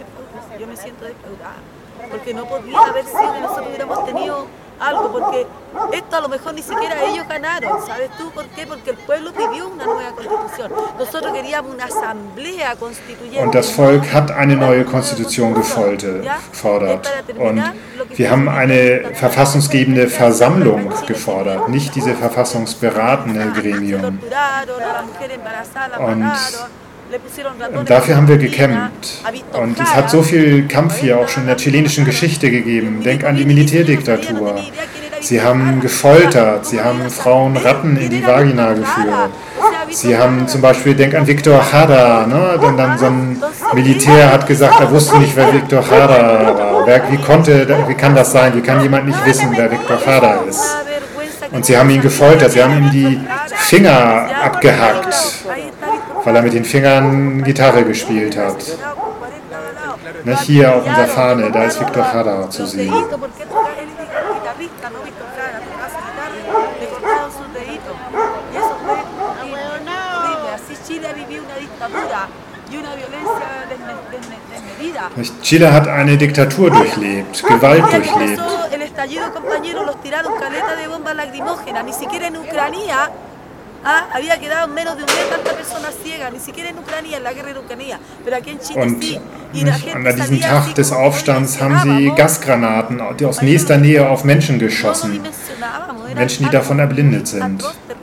No podía haber sido que nosotros hubiéramos tenido algo, porque esto a lo mejor ni siquiera ellos ganaron, ¿sabes tú por qué? Porque el pueblo pidió una nueva constitución. Nosotros queríamos una asamblea constituyente. Und das Volk hat eine neue Konstitution gefordert. Und wir haben eine verfassungsgebende Versammlung gefordert, nicht diese verfassungsberatende Gremium. Und dafür haben wir gekämpft. Und es hat so viel Kampf hier auch schon in der chilenischen Geschichte gegeben. Denk an die Militärdiktatur. Sie haben gefoltert, sie haben Frauen Ratten in die Vagina geführt. Sie haben zum Beispiel, denk an Victor Jara, ne? Denn dann so ein Militär hat gesagt, er wusste nicht, wer Victor Jara war. Wie kann das sein? Wie kann jemand nicht wissen, wer Victor Jara ist? Und sie haben ihn gefoltert, sie haben ihm die Finger abgehackt, weil er mit den Fingern Gitarre gespielt hat. Hier auf unserer Fahne, da ist Victor Jara zu sehen. Chile hat eine Diktatur durchlebt, Gewalt durchlebt. Und an diesem Tag des Aufstands haben sie Gasgranaten aus nächster Nähe auf Menschen geschossen. Menschen, die davon erblindet sind.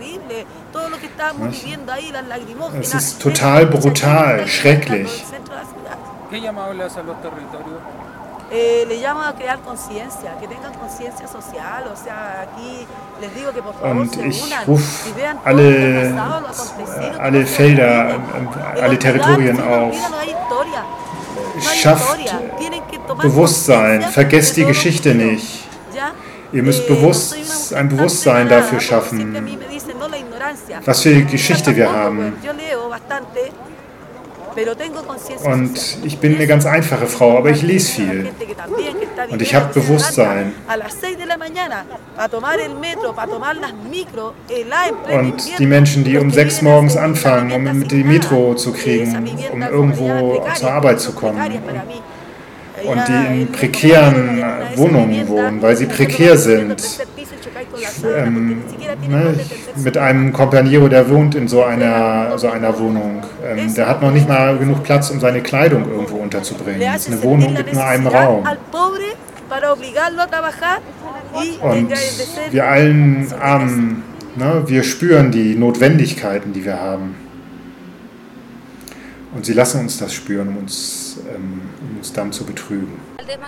Es ist total brutal, schrecklich. Und ich rufe alle Felder, alle Territorien auf. Schafft Bewusstsein, vergesst die Geschichte nicht. Ihr müsst ein Bewusstsein dafür schaffen, was für eine Geschichte wir haben. Und ich bin eine ganz einfache Frau, aber ich lese viel. Und ich habe Bewusstsein. Und die Menschen, die um 6 morgens anfangen, um mit dem Metro zu kriegen, um irgendwo zur Arbeit zu kommen. Und die in prekären Wohnungen wohnen, weil sie prekär sind. Mit einem Companiero, der wohnt in so einer Wohnung. Der hat noch nicht mal genug Platz, um seine Kleidung irgendwo unterzubringen. Das ist eine Wohnung mit nur einem Raum. Und wir allen Armen, wir spüren die Notwendigkeiten, die wir haben. Und sie lassen uns das spüren, um uns dann zu betrügen.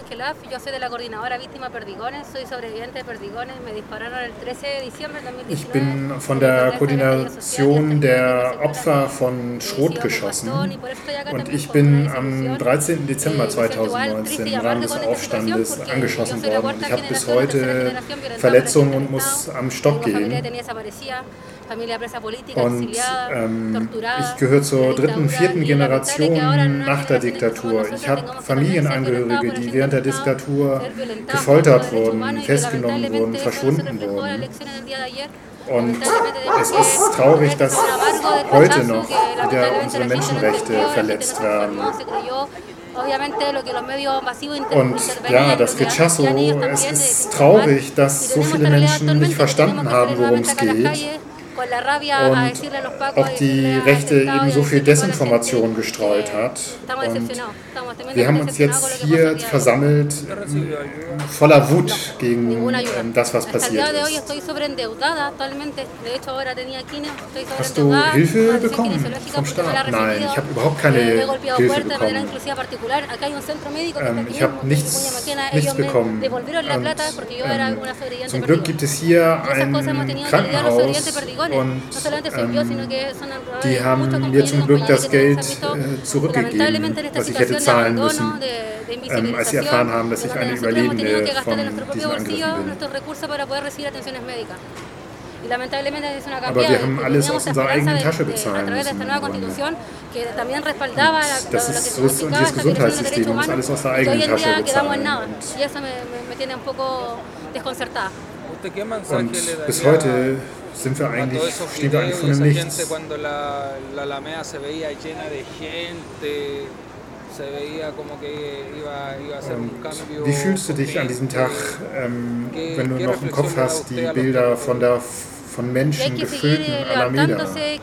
Ich bin von der Koordination der Opfer von Schrotgeschossen und ich bin am 13. Dezember 2019 im Rahmen des Aufstandes angeschossen worden. Und ich habe bis heute Verletzungen und muss am Stock gehen. Und ich gehöre zur 3., 4. Generation nach der Diktatur. Ich habe Familienangehörige, die während der Diktatur gefoltert wurden, festgenommen wurden, verschwunden wurden. Und es ist traurig, dass heute noch wieder unsere Menschenrechte verletzt werden. Und ja, das Rechazo, es ist traurig, dass so viele Menschen nicht verstanden haben, worum es geht. Und auch die Rechte eben so viel Desinformation gestreut hat. Und wir haben uns jetzt hier versammelt voller Wut gegen das, was passiert ist. Hast du Hilfe bekommen vom Staat? Nein, ich habe überhaupt keine Hilfe bekommen. Ich habe nichts bekommen. Und zum Glück gibt es hier ein Krankenhaus. Und die haben mir zum Glück das Geld zurückgegeben, was ich hätte zahlen müssen, als sie erfahren haben, dass ich eine Überlebende von diesen Angriffen bin. Aber wir haben alles aus unserer eigenen Tasche bezahlen müssen. Das ist so ist dieses Gesundheitssystem, man muss alles aus der eigenen Tasche bezahlen. Und bis heute stehen wir eigentlich vor dem Nichts. Wie fühlst du dich an diesem Tag, wenn du noch im Kopf hast, die Bilder von Menschen gefüllten Alameda?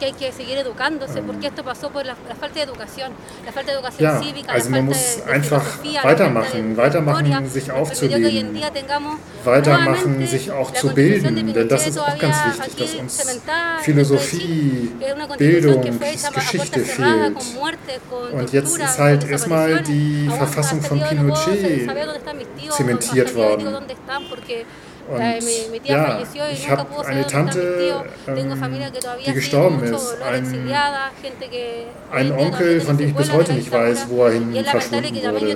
Ja, also man muss einfach weitermachen, sich aufzulegen, weitermachen, sich auch zu bilden, denn das ist auch ganz wichtig, dass uns Philosophie, Bildung, Geschichte fehlt. Und jetzt ist halt erstmal die Verfassung von Pinochet zementiert worden. Und ja, ich habe eine Tante, die gestorben ist, einen Onkel, von dem ich bis heute nicht weiß, wo er hin verschwunden wurde.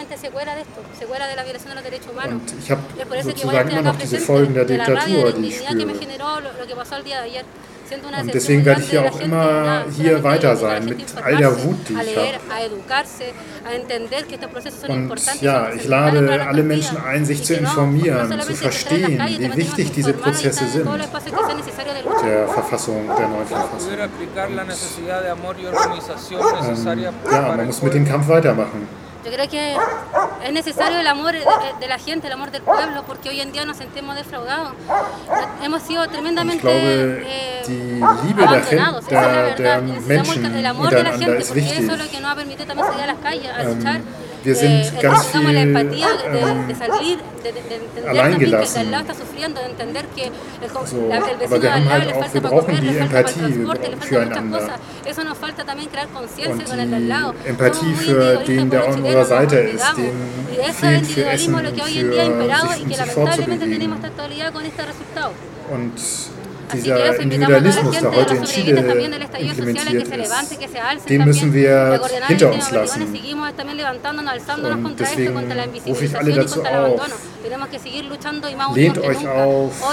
Und ich habe sozusagen immer noch diese Folgen der Diktatur, die ich spüre. Und deswegen werde ich hier auch immer hier weiter sein, mit all der Wut, die ich habe. Und ja, ich lade alle Menschen ein, sich zu informieren, zu verstehen, wie wichtig diese Prozesse sind, der Verfassung, der neuen Verfassung. Und, ja, man muss mit dem Kampf weitermachen. Yo creo que es necesario el amor de la gente, el amor del pueblo, porque hoy en día nos sentimos defraudados. Hemos sido tremendamente abandonados, esa es la verdad. Necesitamos el amor de la gente, porque eso es lo que nos ha permitido también salir a las calles, a luchar. Wir sind ganz viel alleingelassen. So, aber wir haben halt auch, wir brauchen die Empathie füreinander. Und die Empathie für den, der an unserer Seite ist, dem fehlt für Essen, für sich fortzubewegen. Und dieser Individualismus, der heute in Chile implementiert ist, den müssen wir hinter uns lassen. Und deswegen rufe ich alle dazu auf, lehnt euch auf,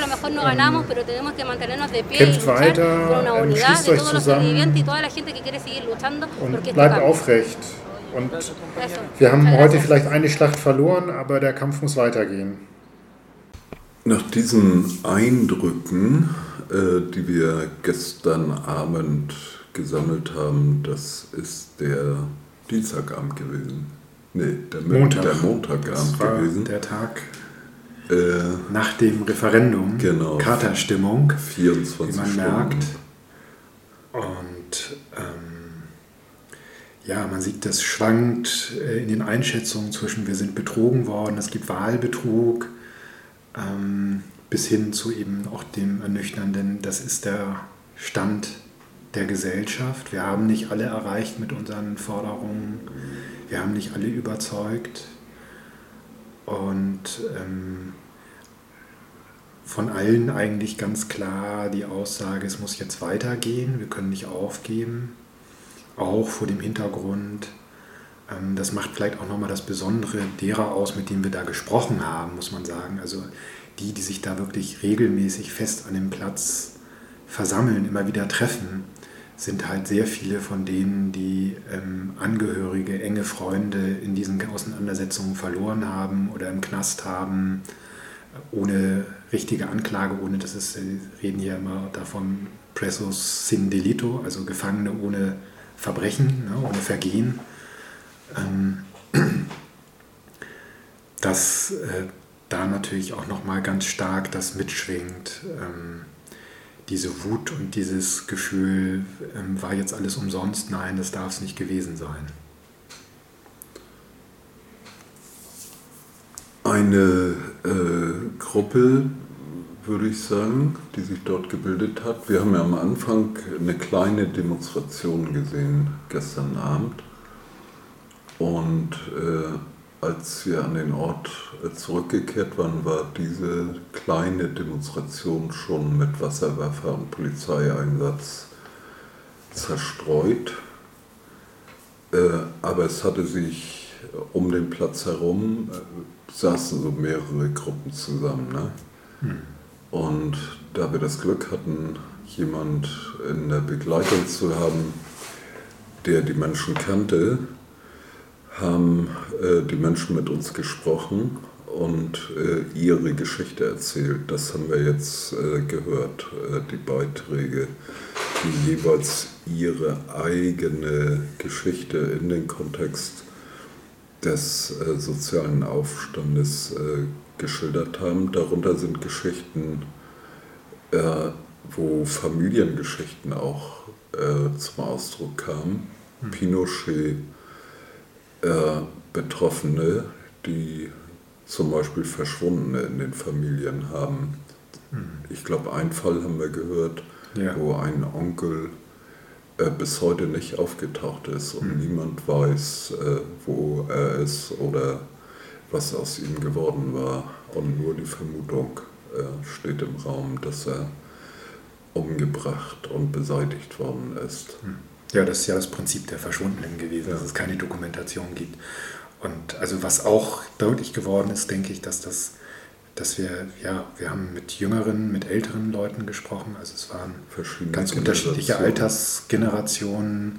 kämpft weiter, schließt euch zusammen und bleibt aufrecht. Und wir haben heute vielleicht eine Schlacht verloren, aber der Kampf muss weitergehen. Nach diesen Eindrücken, die wir gestern Abend gesammelt haben, das ist der Dienstagabend gewesen. Nee, der Montagabend das war gewesen. Der Tag nach dem Referendum, genau. Katerstimmung, 24 wie man Stunden. merkt. Und man sieht, das schwankt in den Einschätzungen zwischen, wir sind betrogen worden, es gibt Wahlbetrug, bis hin zu eben auch dem Ernüchternden, das ist der Stand der Gesellschaft. Wir haben nicht alle erreicht mit unseren Forderungen, wir haben nicht alle überzeugt. Und von allen eigentlich ganz klar die Aussage, es muss jetzt weitergehen, wir können nicht aufgeben. Auch vor dem Hintergrund, das macht vielleicht auch nochmal das Besondere derer aus, mit denen wir da gesprochen haben, muss man sagen. Also die sich da wirklich regelmäßig fest an dem Platz versammeln, immer wieder treffen, sind halt sehr viele von denen, die Angehörige, enge Freunde in diesen Auseinandersetzungen verloren haben oder im Knast haben, ohne richtige Anklage, ohne dass es, sie reden hier immer davon, presos sin delito, also Gefangene ohne Verbrechen, ohne Vergehen, dass da natürlich auch nochmal ganz stark das mitschwingt, diese Wut und dieses Gefühl, war jetzt alles umsonst? Nein, das darf es nicht gewesen sein. Eine Gruppe, würde ich sagen, die sich dort gebildet hat. Wir haben ja am Anfang eine kleine Demonstration gesehen gestern Abend und als wir an den Ort zurückgekehrt waren, war diese kleine Demonstration schon mit Wasserwerfer und Polizeieinsatz zerstreut, aber es hatte sich um den Platz herum, saßen so mehrere Gruppen zusammen, ne? Und da wir das Glück hatten, jemand in der Begleitung zu haben, der die Menschen kannte, haben die Menschen mit uns gesprochen und ihre Geschichte erzählt. Das haben wir jetzt gehört, die Beiträge, die jeweils ihre eigene Geschichte in den Kontext des sozialen Aufstandes geschildert haben. Darunter sind Geschichten, wo Familiengeschichten auch zum Ausdruck kamen. Pinochet, Betroffene, die zum Beispiel Verschwundene in den Familien haben. Ich glaube, einen Fall haben wir gehört, wo ein Onkel bis heute nicht aufgetaucht ist und niemand weiß, wo er ist oder was aus ihm geworden war. Und nur die Vermutung steht im Raum, dass er umgebracht und beseitigt worden ist. Ja, das ist ja das Prinzip der Verschwundenen gewesen, dass es keine Dokumentation gibt. Und also was auch deutlich geworden ist, denke ich, dass wir haben mit jüngeren, mit älteren Leuten gesprochen, also es waren ganz unterschiedliche Altersgenerationen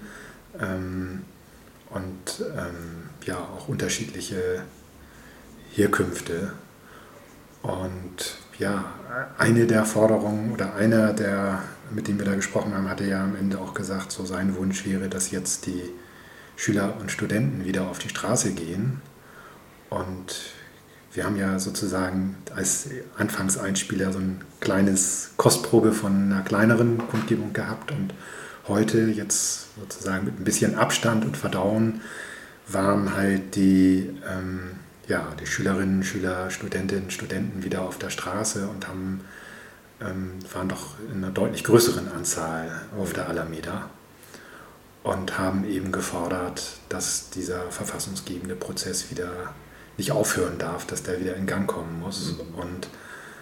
und auch unterschiedliche Herkünfte. Und ja, eine der Forderungen oder einer der, mit dem wir da gesprochen haben, hatte ja am Ende auch gesagt, so sein Wunsch wäre, dass jetzt die Schüler und Studenten wieder auf die Straße gehen. Und wir haben ja sozusagen als Anfangseinspieler so ein kleines Kostprobe von einer kleineren Kundgebung gehabt und heute jetzt sozusagen mit ein bisschen Abstand und Verdauen waren halt die Schülerinnen, Schüler, Studentinnen, Studenten wieder auf der Straße und waren doch in einer deutlich größeren Anzahl auf der Alameda und haben eben gefordert, dass dieser verfassungsgebende Prozess wieder nicht aufhören darf, dass der wieder in Gang kommen muss. Und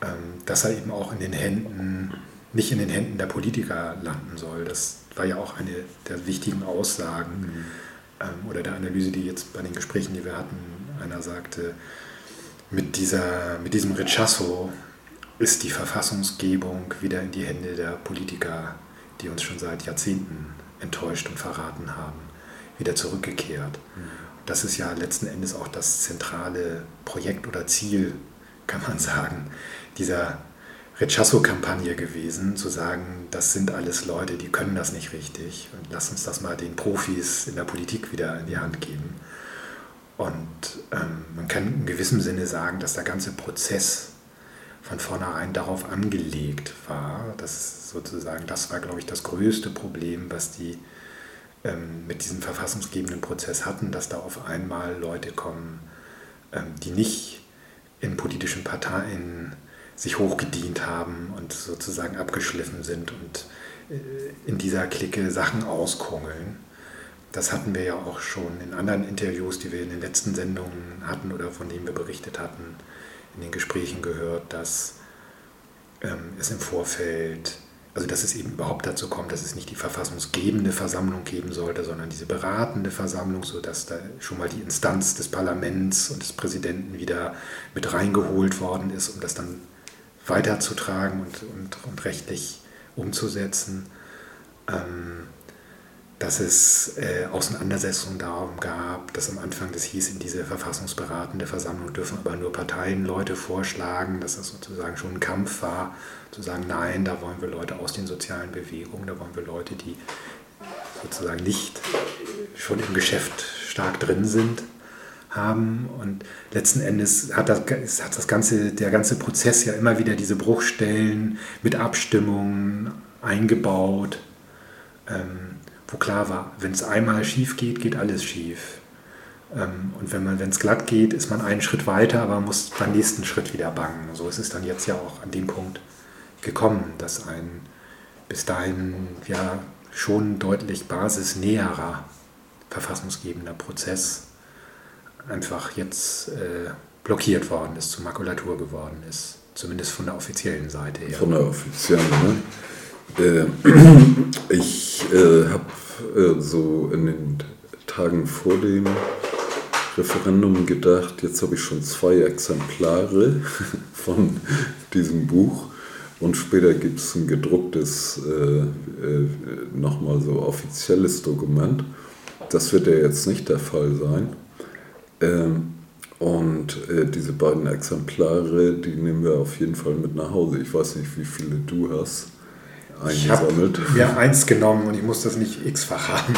dass er eben auch nicht in den Händen der Politiker landen soll. Das war ja auch eine der wichtigen Aussagen oder der Analyse, die jetzt bei den Gesprächen, die wir hatten, einer sagte, mit diesem Rechazo ist die Verfassungsgebung wieder in die Hände der Politiker, die uns schon seit Jahrzehnten enttäuscht und verraten haben, wieder zurückgekehrt. Das ist ja letzten Endes auch das zentrale Projekt oder Ziel, kann man sagen, dieser Rechazo-Kampagne gewesen, zu sagen, das sind alles Leute, die können das nicht richtig und lass uns das mal den Profis in der Politik wieder in die Hand geben. Und man kann in gewissem Sinne sagen, dass der ganze Prozess von vornherein darauf angelegt war. Das war, glaube ich, das größte Problem, was die mit diesem verfassungsgebenden Prozess hatten, dass da auf einmal Leute kommen, die nicht in politischen Parteien sich hochgedient haben und sozusagen abgeschliffen sind und in dieser Clique Sachen auskungeln. Das hatten wir ja auch schon in anderen Interviews, die wir in den letzten Sendungen hatten oder von denen wir berichtet hatten, in den Gesprächen gehört, dass es im Vorfeld, also dass es eben überhaupt dazu kommt, dass es nicht die verfassungsgebende Versammlung geben sollte, sondern diese beratende Versammlung, sodass da schon mal die Instanz des Parlaments und des Präsidenten wieder mit reingeholt worden ist, um das dann weiterzutragen und rechtlich umzusetzen. Dass es Auseinandersetzungen darum gab, dass am Anfang das hieß, in diese verfassungsberatende Versammlung dürfen aber nur Parteienleute vorschlagen, dass das sozusagen schon ein Kampf war, zu sagen, nein, da wollen wir Leute aus den sozialen Bewegungen, da wollen wir Leute, die sozusagen nicht schon im Geschäft stark drin sind, haben. Und letzten Endes hat der ganze Prozess ja immer wieder diese Bruchstellen mit Abstimmungen eingebaut, wo klar war, wenn es einmal schief geht, geht alles schief. Und wenn es glatt geht, ist man einen Schritt weiter, aber muss beim nächsten Schritt wieder bangen. So ist es dann jetzt ja auch an dem Punkt gekommen, dass ein bis dahin ja schon deutlich basisnäherer verfassungsgebender Prozess einfach jetzt blockiert worden ist, zur Makulatur geworden ist. Zumindest von der offiziellen Seite her. Von der offiziellen, ne? Ich habe so in den Tagen vor dem Referendum gedacht, jetzt habe ich schon 2 Exemplare von diesem Buch und später gibt es ein gedrucktes, nochmal so offizielles Dokument. Das wird ja jetzt nicht der Fall sein. Und diese beiden Exemplare, die nehmen wir auf jeden Fall mit nach Hause. Ich weiß nicht, wie viele du hast eingesammelt. Ich habe mir 1 genommen und ich muss das nicht x-fach haben.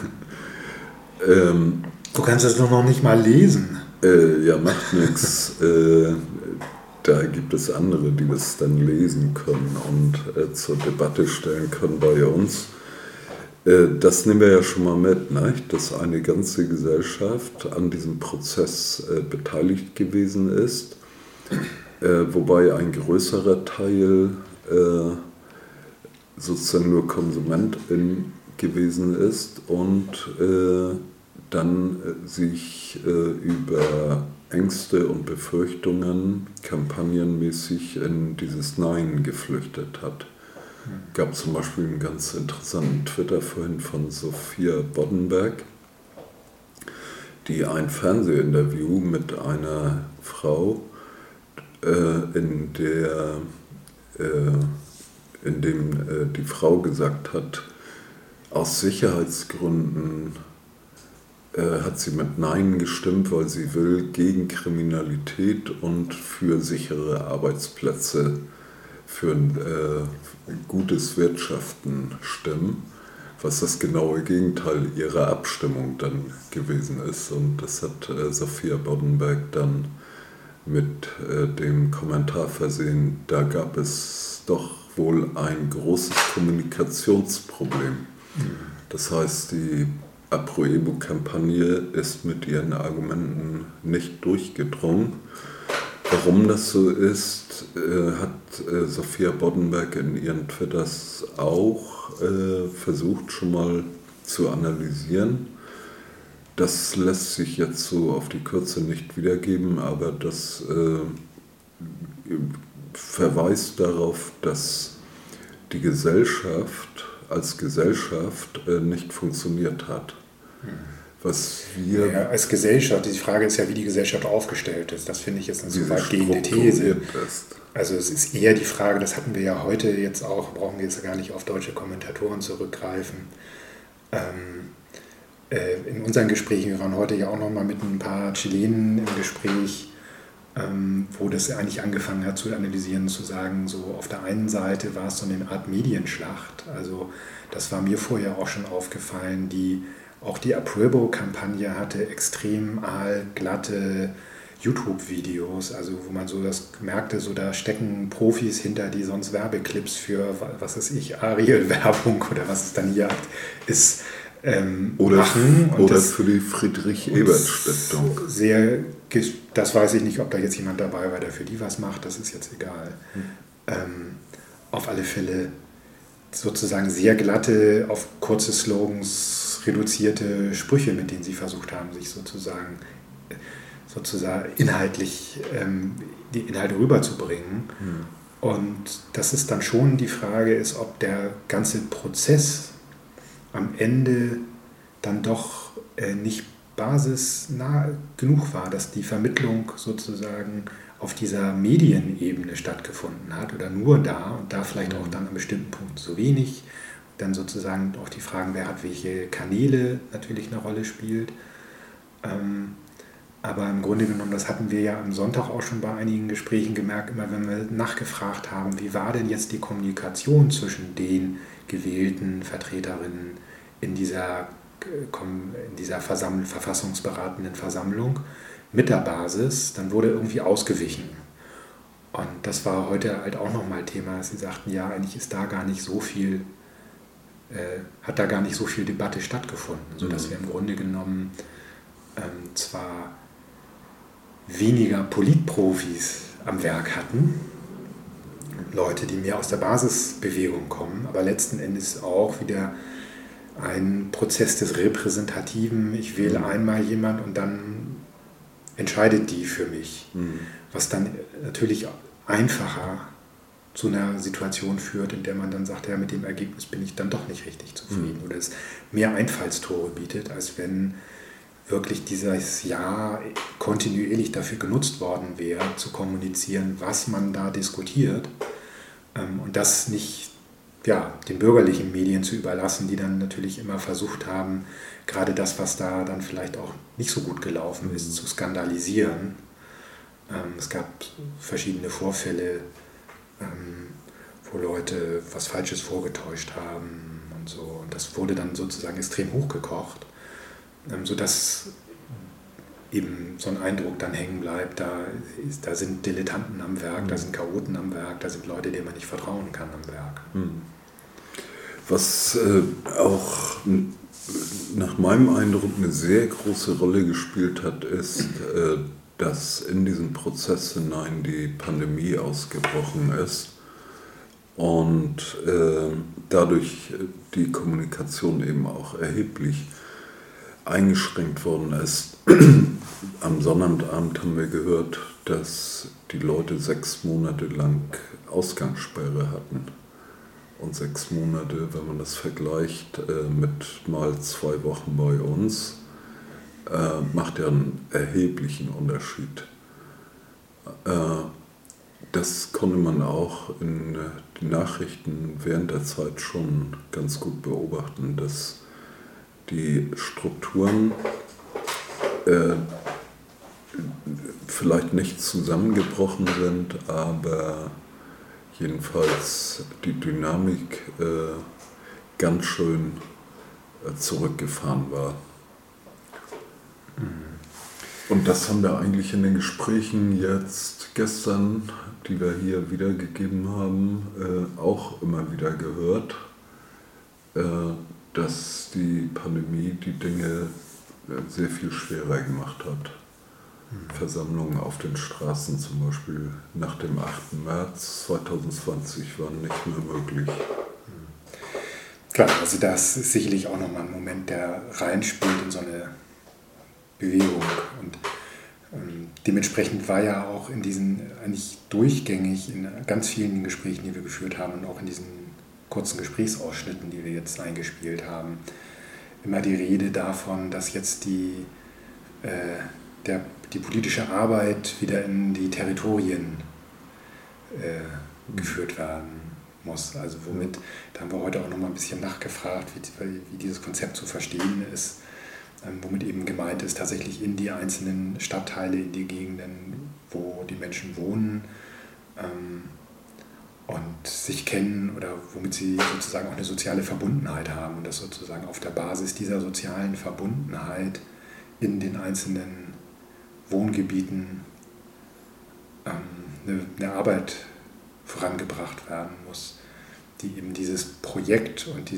Du kannst das doch noch nicht mal lesen. Ja, macht nichts. Da gibt es andere, die das dann lesen können und zur Debatte stellen können bei uns. Das nehmen wir ja schon mal mit, ne? Dass eine ganze Gesellschaft an diesem Prozess beteiligt gewesen ist, wobei ein größerer Teil sozusagen nur Konsumentin gewesen ist und dann sich über Ängste und Befürchtungen kampagnenmäßig in dieses Nein geflüchtet hat. Gab zum Beispiel einen ganz interessanten Twitter-Vorhin von Sophia Boddenberg, die ein Fernsehinterview mit einer Frau, in dem die Frau gesagt hat, aus Sicherheitsgründen hat sie mit Nein gestimmt, weil sie will gegen Kriminalität und für sichere Arbeitsplätze, für ein gutes Wirtschaften stimmen, was das genaue Gegenteil ihrer Abstimmung dann gewesen ist. Und das hat Sophia Boddenberg dann mit dem Kommentar versehen, da gab es doch wohl ein großes Kommunikationsproblem. Das heißt, die Aproebo-Kampagne ist mit ihren Argumenten nicht durchgedrungen. Warum das so ist, hat Sophia Boddenberg in ihren Twitters auch versucht schon mal zu analysieren. Das lässt sich jetzt so auf die Kürze nicht wiedergeben, aber das verweist darauf, dass die Gesellschaft als Gesellschaft nicht funktioniert hat. Was wir als Gesellschaft, die Frage ist ja, wie die Gesellschaft aufgestellt ist. Das finde ich jetzt eine so weitgehende These. Also es ist eher die Frage, das hatten wir ja heute jetzt auch, brauchen wir jetzt gar nicht auf deutsche Kommentatoren zurückgreifen. In unseren Gesprächen, wir waren heute ja auch noch mal mit ein paar Chilenen im Gespräch, wo das eigentlich angefangen hat zu analysieren, zu sagen, so auf der einen Seite war es so eine Art Medienschlacht. Also das war mir vorher auch schon aufgefallen, auch die Apruebo-Kampagne hatte extrem glatte YouTube-Videos, also wo man so das merkte, so da stecken Profis hinter, die sonst Werbeclips für, was weiß ich, Ariel-Werbung oder was es dann hier ist, machen. Oder für die Friedrich-Ebert-Stiftung. Das weiß ich nicht, ob da jetzt jemand dabei war, der für die was macht, das ist jetzt egal. Auf alle Fälle sozusagen sehr glatte, auf kurze Slogans reduzierte Sprüche, mit denen sie versucht haben, sich sozusagen inhaltlich die Inhalte rüberzubringen. Und dass es dann schon die Frage ist, ob der ganze Prozess am Ende dann doch nicht basisnah genug war, dass die Vermittlung sozusagen auf dieser Medienebene stattgefunden hat oder nur da und da vielleicht auch dann an bestimmten Punkten so wenig. Dann sozusagen auch die Fragen, wer hat welche Kanäle natürlich eine Rolle spielt. Aber im Grunde genommen, das hatten wir ja am Sonntag auch schon bei einigen Gesprächen gemerkt, immer wenn wir nachgefragt haben, wie war denn jetzt die Kommunikation zwischen den gewählten Vertreterinnen in dieser verfassungsberatenden Versammlung mit der Basis, dann wurde irgendwie ausgewichen. Und das war heute halt auch nochmal Thema, dass sie sagten, ja, eigentlich ist da gar nicht so viel, hat da gar nicht so viel Debatte stattgefunden, sodass wir im Grunde genommen zwar weniger Politprofis am Werk hatten, Leute, die mehr aus der Basisbewegung kommen, aber letzten Endes auch wieder ein Prozess des Repräsentativen, ich wähle einmal jemand und dann entscheidet die für mich, was dann natürlich einfacher zu einer Situation führt, in der man dann sagt, ja, mit dem Ergebnis bin ich dann doch nicht richtig zufrieden oder es mehr Einfallstore bietet, als wenn wirklich dieses Jahr kontinuierlich dafür genutzt worden wäre, zu kommunizieren, was man da diskutiert und das nicht den bürgerlichen Medien zu überlassen, die dann natürlich immer versucht haben, gerade das, was da dann vielleicht auch nicht so gut gelaufen ist, zu skandalisieren. Es gab verschiedene Vorfälle, wo Leute was Falsches vorgetäuscht haben und so. Und das wurde dann sozusagen extrem hochgekocht, sodass eben so ein Eindruck dann hängen bleibt, da sind Dilettanten am Werk, da sind Chaoten am Werk, da sind Leute, denen man nicht vertrauen kann am Werk. Was auch nach meinem Eindruck eine sehr große Rolle gespielt hat, ist, dass in diesen Prozess hinein die Pandemie ausgebrochen ist und dadurch die Kommunikation eben auch erheblich eingeschränkt worden ist. Am Sonnabendabend haben wir gehört, dass die Leute 6 Monate lang Ausgangssperre hatten. Und 6 Monate, wenn man das vergleicht mit mal 2 Wochen bei uns, macht ja einen erheblichen Unterschied. Das konnte man auch in den Nachrichten während der Zeit schon ganz gut beobachten, dass die Strukturen vielleicht nicht zusammengebrochen sind, aber jedenfalls die Dynamik ganz schön zurückgefahren war. Und das haben wir eigentlich in den Gesprächen jetzt gestern, die wir hier wiedergegeben haben, auch immer wieder gehört, dass die Pandemie die Dinge sehr viel schwerer gemacht hat. Versammlungen auf den Straßen zum Beispiel nach dem 8. März 2020 waren nicht mehr möglich. Klar, also das ist sicherlich auch nochmal ein Moment, der reinspielt in so eine Bewegung. Und dementsprechend war ja auch in diesen, eigentlich durchgängig in ganz vielen Gesprächen, die wir geführt haben und auch in diesen kurzen Gesprächsausschnitten, die wir jetzt eingespielt haben, immer die Rede davon, dass jetzt die politische Arbeit wieder in die Territorien geführt werden muss. Also womit, da haben wir heute auch noch mal ein bisschen nachgefragt, wie dieses Konzept zu verstehen ist, womit eben gemeint ist, tatsächlich in die einzelnen Stadtteile, in die Gegenden, wo die Menschen wohnen und sich kennen oder womit sie sozusagen auch eine soziale Verbundenheit haben und das sozusagen auf der Basis dieser sozialen Verbundenheit in den einzelnen Wohngebieten eine Arbeit vorangebracht werden muss, die eben dieses Projekt und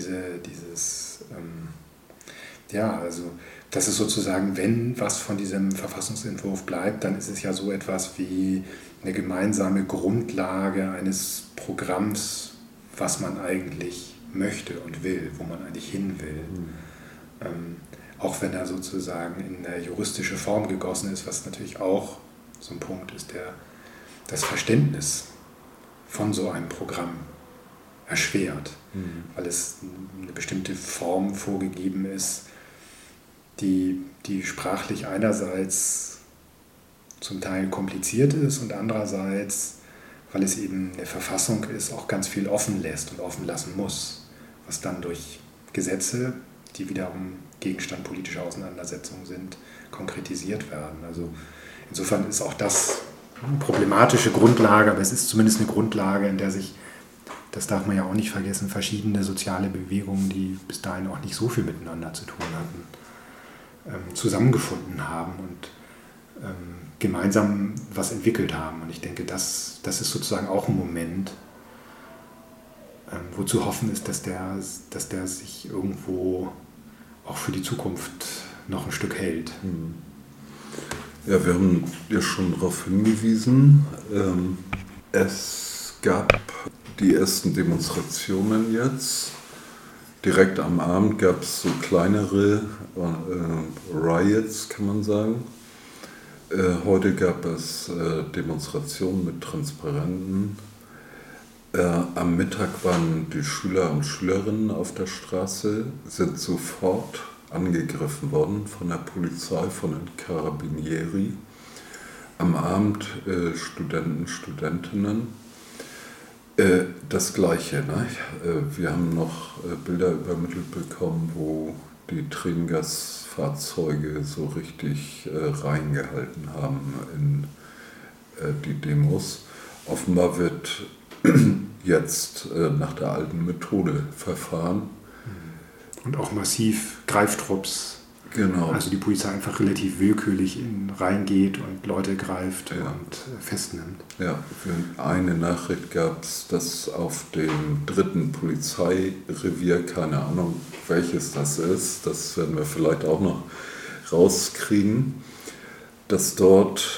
also das ist sozusagen, wenn was von diesem Verfassungsentwurf bleibt, dann ist es ja so etwas wie eine gemeinsame Grundlage eines Programms, was man eigentlich möchte und will, wo man eigentlich hin will. Auch wenn er sozusagen in eine juristische Form gegossen ist, was natürlich auch so ein Punkt ist, der das Verständnis von so einem Programm erschwert, weil es eine bestimmte Form vorgegeben ist, die sprachlich einerseits zum Teil kompliziert ist und andererseits, weil es eben eine Verfassung ist, auch ganz viel offen lässt und offen lassen muss, was dann durch Gesetze, die wiederum Gegenstand politischer Auseinandersetzungen sind, konkretisiert werden. Also insofern ist auch das eine problematische Grundlage, aber es ist zumindest eine Grundlage, in der sich, das darf man ja auch nicht vergessen, verschiedene soziale Bewegungen, die bis dahin auch nicht so viel miteinander zu tun hatten, zusammengefunden haben und gemeinsam was entwickelt haben. Und ich denke, das ist sozusagen auch ein Moment, wo zu hoffen ist, dass der sich irgendwo auch für die Zukunft noch ein Stück hält. Ja, wir haben ja schon darauf hingewiesen, es gab die ersten Demonstrationen jetzt. Direkt am Abend gab es so kleinere Riots, kann man sagen. Heute gab es Demonstrationen mit Transparenten. Am Mittag waren die Schüler und Schülerinnen auf der Straße, sind sofort angegriffen worden von der Polizei, von den Carabinieri. Am Abend Studenten, Studentinnen. Das Gleiche. Ne? Wir haben noch Bilder übermittelt bekommen, wo die Tränengasfahrzeuge so richtig reingehalten haben in die Demos. Offenbar wird jetzt nach der alten Methode verfahren. Und auch massiv Greiftrupps. Genau. Also die Polizei einfach relativ willkürlich reingeht und Leute greift und festnimmt. Ja, eine Nachricht gab es, dass auf dem 3. Polizeirevier, keine Ahnung welches das ist, das werden wir vielleicht auch noch rauskriegen, dass dort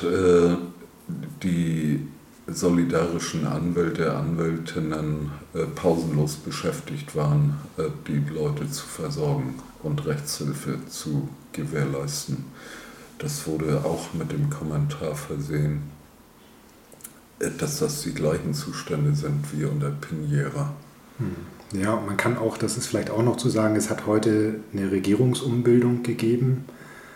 die solidarischen Anwälte, Anwältinnen pausenlos beschäftigt waren, die Leute zu versorgen und Rechtshilfe zu gewährleisten. Das wurde auch mit dem Kommentar versehen, dass das die gleichen Zustände sind wie unter Piñera. Ja, und man kann auch, das ist vielleicht auch noch zu sagen, es hat heute eine Regierungsumbildung gegeben,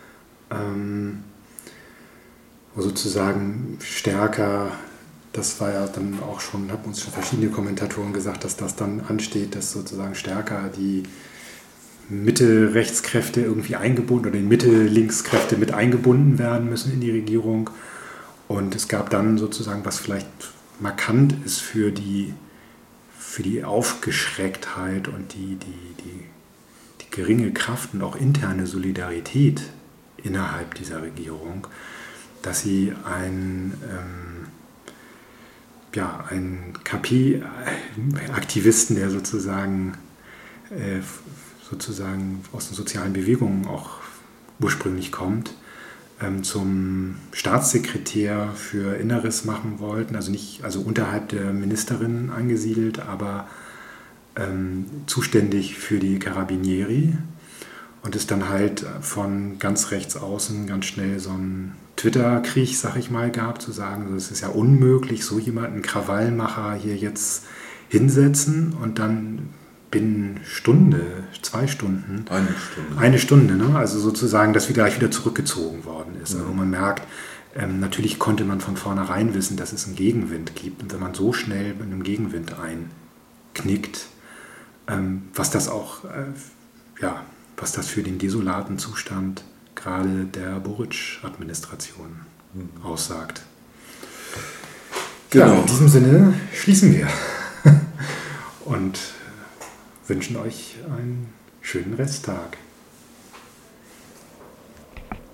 wo sozusagen stärker, das war ja dann auch schon, haben uns schon verschiedene Kommentatoren gesagt, dass das dann ansteht, dass sozusagen stärker die Mitte-Rechtskräfte irgendwie eingebunden oder die Mitte-Linkskräfte mit eingebunden werden müssen in die Regierung. Und es gab dann sozusagen, was vielleicht markant ist für die Aufgeschrecktheit und die geringe Kraft und auch interne Solidarität innerhalb dieser Regierung, dass sie einen KP-Aktivisten, der sozusagen aus den sozialen Bewegungen auch ursprünglich kommt, zum Staatssekretär für Inneres machen wollten, also unterhalb der Ministerin angesiedelt, aber zuständig für die Carabinieri, und ist dann halt von ganz rechts außen ganz schnell so ein Twitter-Krieg, sag ich mal, gab, zu sagen, es ist ja unmöglich, so jemanden Krawallmacher hier jetzt hinsetzen und dann binnen Stunde, 2 Stunden, eine Stunde, ne? Also sozusagen, dass gleich wieder zurückgezogen worden ist. Also man merkt, natürlich konnte man von vornherein wissen, dass es einen Gegenwind gibt. Und wenn man so schnell mit einem Gegenwind einknickt, was das auch, was das für den desolaten Zustand gerade der Boric-Administration aussagt. Genau. Ja, in diesem Sinne schließen wir und wünschen euch einen schönen Resttag.